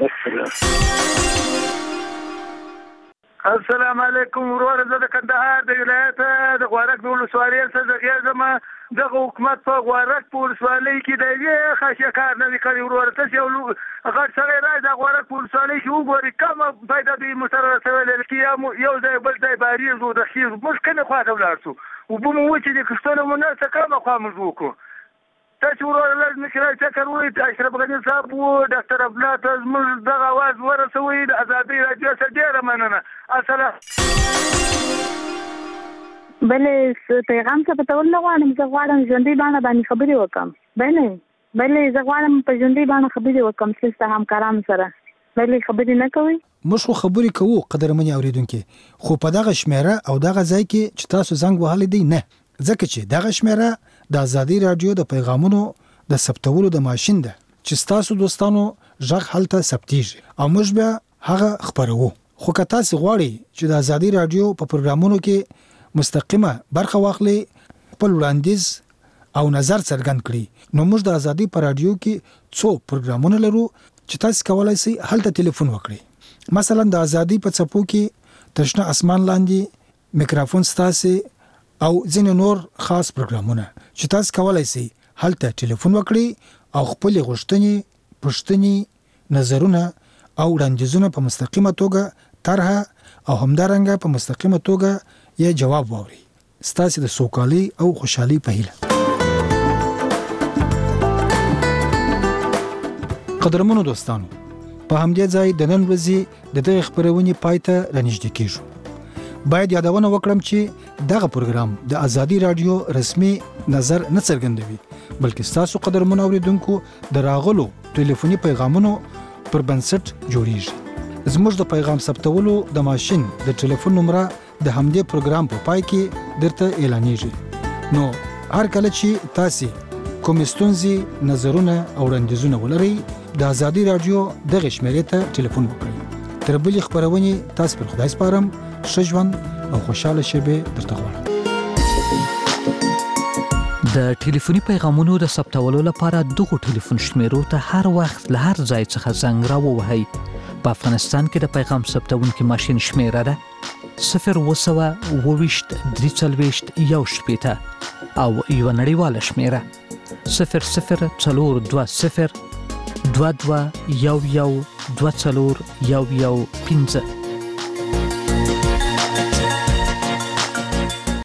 السلام علیکم. ورور زه د کندهار د ولایت د غوارک د ولسوالۍ څخه غږیږم. دغه حکومت په غوارک په ولسوالۍ کې د یوې خاصه کار نه دی کړی. ورور تاسو یو غټ سړی راځي د غوارک په ولسوالۍ کې وګورئ کومه فایده به مسره سویل کې یو ځای بل ځای باریز او د خیر مشکل خواته ولاړ شو او به مو چې د کښتونو مونږ څه کومه خوا موږ وکړو. تاسو ورور لازم کې چکر وای اشرف غنی صاحب او ډاکټر ابلات زموږ دغه आवाज ورسوي د ازادي راډیو سره ډیره مننه. السلام. بلې پیغام څه پته ول غواړم، زه غواړم ژوندۍ باندې باندې خبرې وکم. بلې بلې زه غواړم په ژوندۍ باندې خبرې وکم چې همکارانو سره. بلې خبرې نه کوي. موږ خو خبرې کوو قدرمنې اوریدونکو، خو په دغه شمیره او دغه ځای کې چې تاسو زنګ وهلی دی نه، ځکه چې دغه شمیره د ازادي رادیو د پیغامونو د ثبتولو د ماشين ده چې تاسو دوستانو ژغ حالته ثبتيږي او موږ بیا هغه خبرو. خو که تاسو غواړئ چې د ازادي رادیو په پروګرامونو کې مستقیمه برخه واخلئ، خپل وړاندیز او نظر څرګند کړئ، نو موږ د ازادي په رادیو کې څو پروګرامونه لرو چې تاسو کولای شئ هلته ټلیفون وکړئ. مثلا د ازادي په څپو کې تشنه اسمان لاندې میکروفون ستاسو او ځینې نور خاص پروګرامونه چې تاسو کولای شئ هلته ټلیفون وکړئ او خپل غوښتنې، پوښتنې، نظرونه او وړاندیزونه په مستقیمه توګه طرحه او همدارنګه په مستقیمه توګه یې جواب واوري، ستاسو د سوکالۍ او خوشحالۍ په هیله. قدرمنو دوستانو، په همدې ځای د نن ورځې د دغه خبرونې پای ته رانږدې کیږو. باید یادونه وکړم چې دغه پروګرام د ازادي رادیو رسمي نظر نه څرګندوي بلکې تاسو قدرمن اوریدونکو د راغلو ټلیفوني پیغامونو پر بنسټ جوړیږي زموږ د پیغام ثبتولو د ماشين د ټلیفون نمبر د همدې پروګرام په پای کې درته اعلانېږي نو هر کله چې تاسو کوم ستونزې نظرونه او وړاندیزونه ولرئ د ازادي رادیو د غشمېرې ته ټلیفون وکړئ تر بلې خبرونه تاسو پر خدای سپارم شجوان او خوشاله شبه درته غواړم د ټلیفوني پیغامونو د ثبتولو لپاره دغه ټلیفون شمیرو ته هر وخت له هر ځای څخه زنګ راووهئ په افغانستان کې د پیغام ثبتونکو ماشين شمیره ده صفر وسوه وویشت درې څلوېښت یو شپېته او یو نړیواله شمیره صفر صفر څلور دوه صفر دوه دوه یو یو دوه څلور یو یو پنځه